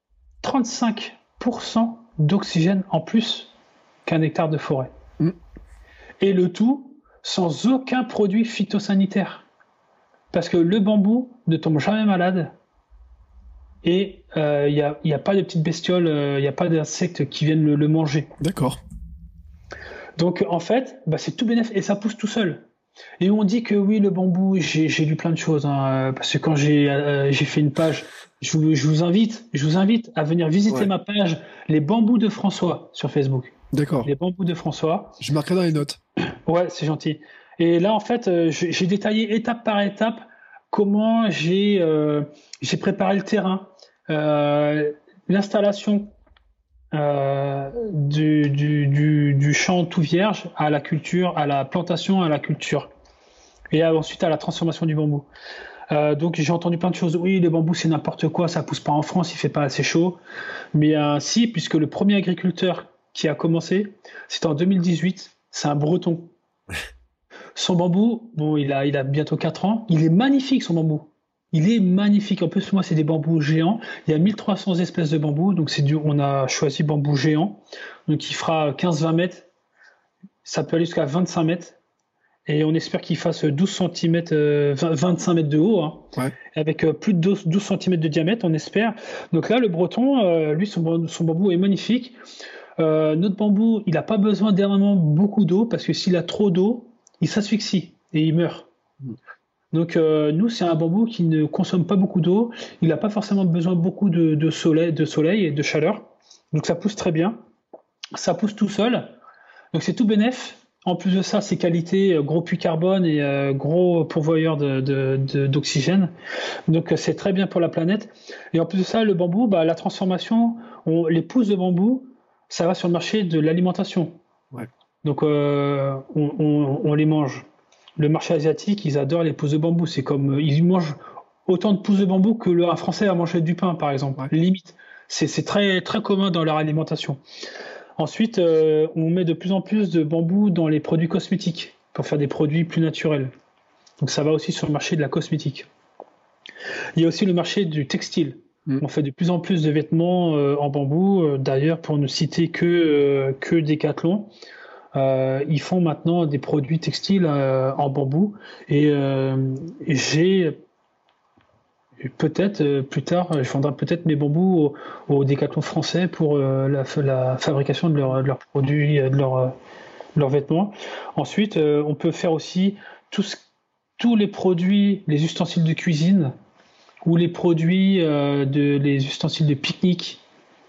35% d'oxygène en plus qu'un hectare de forêt. Et le tout sans aucun produit phytosanitaire. Parce que le bambou ne tombe jamais malade et il n'y a pas de petites bestioles, il n'y a pas d'insectes qui viennent le manger. D'accord. Donc en fait, bah, c'est tout bénéfique et ça pousse tout seul. Et on dit que oui, le bambou, j'ai lu plein de choses, hein, parce que quand j'ai fait une page, je vous invite à venir visiter ma page, les bambous de François sur Facebook. D'accord. Les bambous de François. Je marquerai dans les notes. Ouais, c'est gentil. Et là, en fait, j'ai détaillé étape par étape comment j'ai préparé le terrain, l'installation du champ tout vierge à la culture, à la plantation, à la culture, et ensuite à la transformation du bambou. Donc j'ai entendu plein de choses. Oui, le bambou c'est n'importe quoi, ça pousse pas en France, il fait pas assez chaud. Mais si, puisque le premier agriculteur qui a commencé, c'était en 2018, c'est un Breton. Son bambou, bon, il a bientôt 4 ans, il est magnifique son bambou. Il est magnifique. En plus, moi, c'est des bambous géants. Il y a 1300 espèces de bambous, donc on a choisi bambou géant. Donc il fera 15-20 mètres. Ça peut aller jusqu'à 25 mètres. Et on espère qu'il fasse 12 cm, 25 mètres de haut, hein, avec plus de 12 cm de diamètre, on espère. Donc là, le Breton, lui, son bambou est magnifique. Notre bambou, il n'a pas besoin d'énormément beaucoup d'eau, parce que s'il a trop d'eau, il s'asphyxie et il meurt. Donc nous, c'est un bambou qui ne consomme pas beaucoup d'eau. Il n'a pas forcément besoin beaucoup de soleil et de chaleur. Donc ça pousse très bien. Ça pousse tout seul. Donc c'est tout bénef. En plus de ça, ses qualités, gros puits carbone et gros pourvoyeur d'oxygène. Donc c'est très bien pour la planète. Et en plus de ça, le bambou, bah, la transformation, les pousses de bambou, ça va sur le marché de l'alimentation. Donc on les mange. Le marché asiatique, ils adorent les pousses de bambou. C'est comme ils mangent autant de pousses de bambou que un Français va manger du pain, par exemple. Limite, c'est très très commun dans leur alimentation. Ensuite, on met de plus en plus de bambou dans les produits cosmétiques pour faire des produits plus naturels. Donc ça va aussi sur le marché de la cosmétique. Il y a aussi le marché du textile. On fait de plus en plus de vêtements en bambou. D'ailleurs, pour ne citer que Decathlon, ils font maintenant des produits textiles en bambou. Et j'ai peut-être plus tard, je vendrai peut-être mes bambous au Decathlon français pour la fabrication de leurs produits, de leurs vêtements. Ensuite, on peut faire aussi tous les produits, les ustensiles de cuisine ou les produits les ustensiles de pique-nique,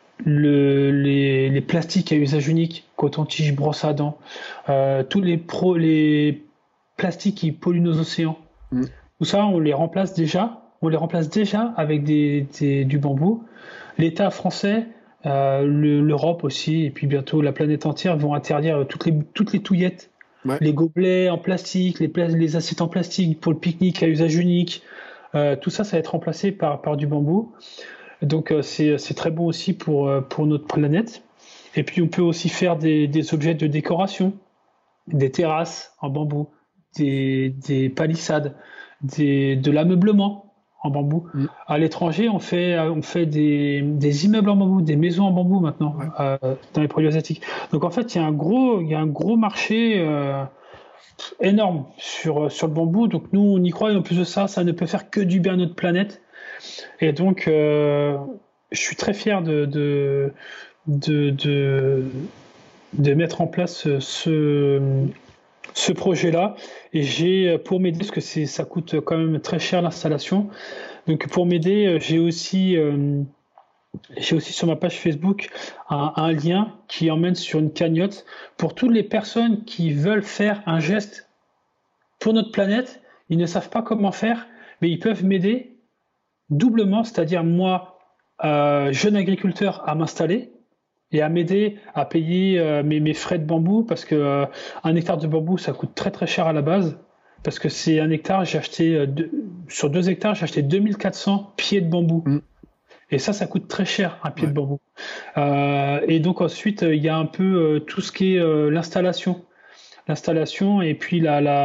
les plastiques à usage unique, coton-tige, brosse à dents, tous les plastiques qui polluent nos océans. Tout ça, on les remplace déjà avec du bambou. L'État français, l'Europe aussi, et puis bientôt la planète entière vont interdire toutes les touillettes, les gobelets en plastique, les assiettes en plastique pour le pique-nique à usage unique, tout ça va être remplacé par du bambou. Donc c'est très bon aussi pour notre planète. Et puis on peut aussi faire des objets de décoration, des terrasses en bambou, des palissades, de l'ameublement en bambou. À l'étranger, on fait des immeubles en bambou, des maisons en bambou maintenant, dans les produits asiatiques. Donc en fait, il y a un gros marché énorme sur le bambou. Donc nous, on y croit, et en plus de ça, ça ne peut faire que du bien à notre planète. Et donc, je suis très fier de mettre en place ce projet-là. Et j'ai, pour m'aider, parce que ça coûte quand même très cher l'installation, donc pour m'aider, j'ai aussi sur ma page Facebook un lien qui emmène sur une cagnotte pour toutes les personnes qui veulent faire un geste pour notre planète. Ils ne savent pas comment faire, mais ils peuvent m'aider doublement, c'est-à-dire moi, jeune agriculteur, à m'installer et à m'aider à payer mes frais de bambou, parce que un hectare de bambou, ça coûte très très cher à la base, parce que c'est un hectare, sur 2 hectares, j'ai acheté 2400 pieds de bambou. Et ça coûte très cher, un pied de bambou. Et donc ensuite, il y a un peu tout ce qui est l'installation. L'installation, et puis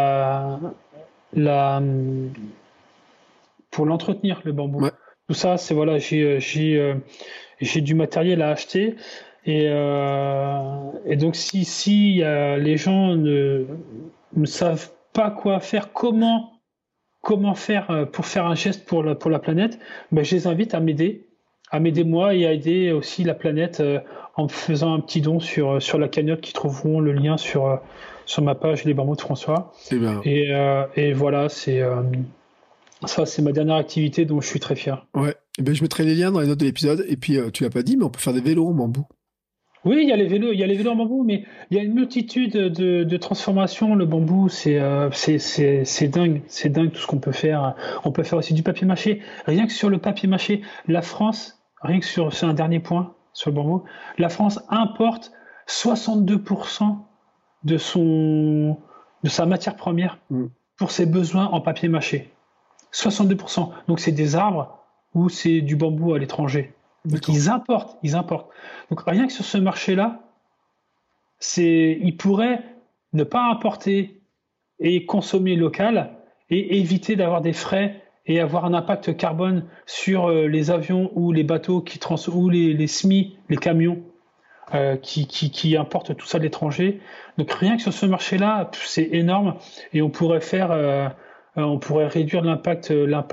pour l'entretenir, le bambou. Tout ça, c'est voilà, j'ai du matériel à acheter. Et donc si les gens ne savent pas quoi faire, comment faire pour faire un geste pour la planète, ben je les invite à m'aider moi et à aider aussi la planète en faisant un petit don sur la cagnotte, qui trouveront le lien sur ma page Les Bambous de François. Et voilà, ça, c'est ma dernière activité dont je suis très fier. Ouais, et ben je mettrai les liens dans les notes de l'épisode. Et puis, tu l'as pas dit, mais on peut faire des vélos en bambou. Oui, il y a les vélos en bambou, mais il y a une multitude de transformations. Le bambou, c'est dingue tout ce qu'on peut faire. On peut faire aussi du papier mâché. Rien que sur le papier mâché, la France, c'est un dernier point sur le bambou, la France importe 62% de sa matière première pour ses besoins en papier mâché. 62%. Donc c'est des arbres ou c'est du bambou à l'étranger. Donc ils importent. Donc rien que sur ce marché-là, ils pourraient ne pas importer et consommer local et éviter d'avoir des frais et avoir un impact carbone sur les avions ou les bateaux ou les SMI, les camions qui importent tout ça de l'étranger. Donc rien que sur ce marché-là, c'est énorme, et on pourrait réduire l'impact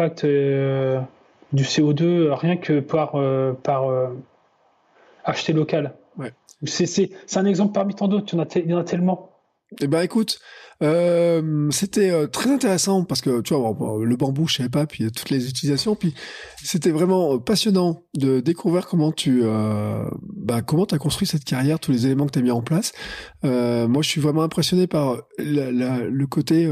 du CO2 rien que par acheter local. Ouais. C'est un exemple parmi tant d'autres. Il y en a tellement. Eh ben écoute, c'était très intéressant, parce que tu vois, le bambou, je savais pas, puis toutes les utilisations, puis c'était vraiment passionnant de découvrir comment comment t'as construit cette carrière, tous les éléments que t'as mis en place. Moi, je suis vraiment impressionné par le côté,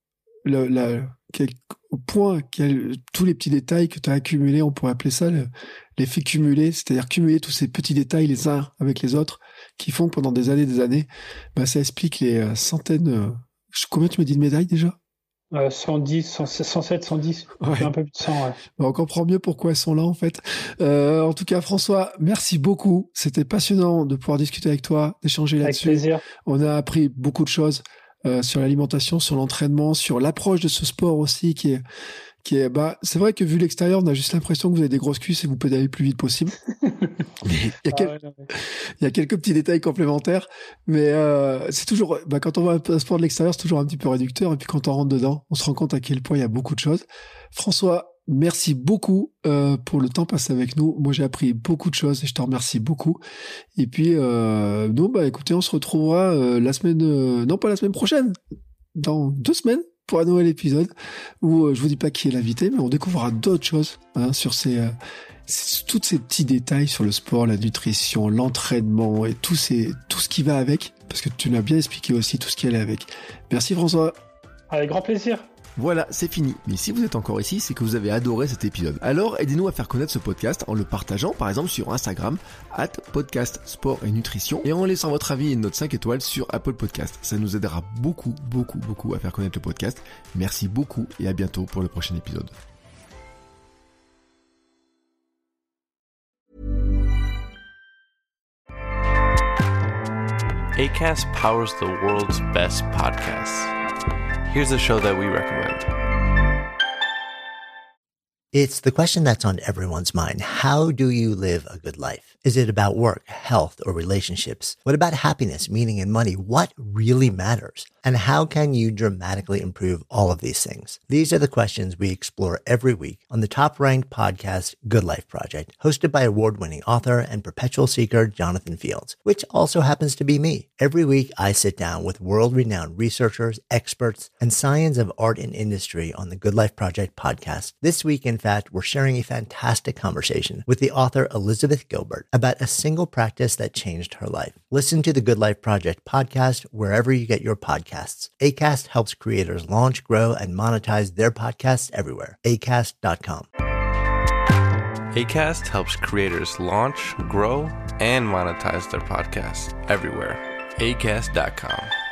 au point tous les petits détails que tu as accumulés, on pourrait appeler ça l'effet cumulé, c'est-à-dire cumuler tous ces petits détails les uns avec les autres, qui font que pendant des années, ça explique les centaines. Combien tu m'as dit de médailles déjà? 110, 107, 110, ouais. Un peu plus de 100. Ouais. On comprend mieux pourquoi elles sont là en fait. En tout cas, François, merci beaucoup. C'était passionnant de pouvoir discuter avec toi, d'échanger là-dessus. Avec plaisir. On a appris beaucoup de choses sur l'alimentation, sur l'entraînement, sur l'approche de ce sport aussi qui est c'est vrai que vu l'extérieur, on a juste l'impression que vous avez des grosses cuisses et vous pouvez aller le plus vite possible. Il y a quelques petits détails complémentaires, mais c'est toujours, quand on voit un sport de l'extérieur, c'est toujours un petit peu réducteur, et puis quand on rentre dedans, on se rend compte à quel point il y a beaucoup de choses. François, merci beaucoup pour le temps passé avec nous. Moi, j'ai appris beaucoup de choses et je te remercie beaucoup. Et puis, nous, écoutez, on se retrouvera pas la semaine prochaine, dans 2 semaines, pour un nouvel épisode où je vous dis pas qui est l'invité, mais on découvrira d'autres choses sur tous ces petits détails sur le sport, la nutrition, l'entraînement et tout ce qui va avec, parce que tu l'as bien expliqué aussi, tout ce qui allait avec. Merci François. Avec grand plaisir. Voilà, c'est fini. Mais si vous êtes encore ici, c'est que vous avez adoré cet épisode. Alors, aidez-nous à faire connaître ce podcast en le partageant, par exemple, sur Instagram, @podcast sport et nutrition, et en laissant votre avis et une note 5 étoiles sur Apple Podcast. Ça nous aidera beaucoup, beaucoup, beaucoup à faire connaître le podcast. Merci beaucoup et à bientôt pour le prochain épisode. Acast powers the world's best podcasts. Here's a show that we recommend. It's the question that's on everyone's mind. How do you live a good life? Is it about work, health, or relationships? What about happiness, meaning, and money? What really matters? And how can you dramatically improve all of these things? These are the questions we explore every week on the top-ranked podcast, Good Life Project, hosted by award-winning author and perpetual seeker Jonathan Fields, which also happens to be me. Every week, I sit down with world-renowned researchers, experts, and science of art and industry on the Good Life Project podcast. This week, in fact, we're sharing a fantastic conversation with the author Elizabeth Gilbert about a single practice that changed her life. Listen to the Good Life Project podcast wherever you get your podcasts. Acast helps creators launch, grow, and monetize their podcasts everywhere. Acast.com. Acast helps creators launch, grow, and monetize their podcasts everywhere. Acast.com.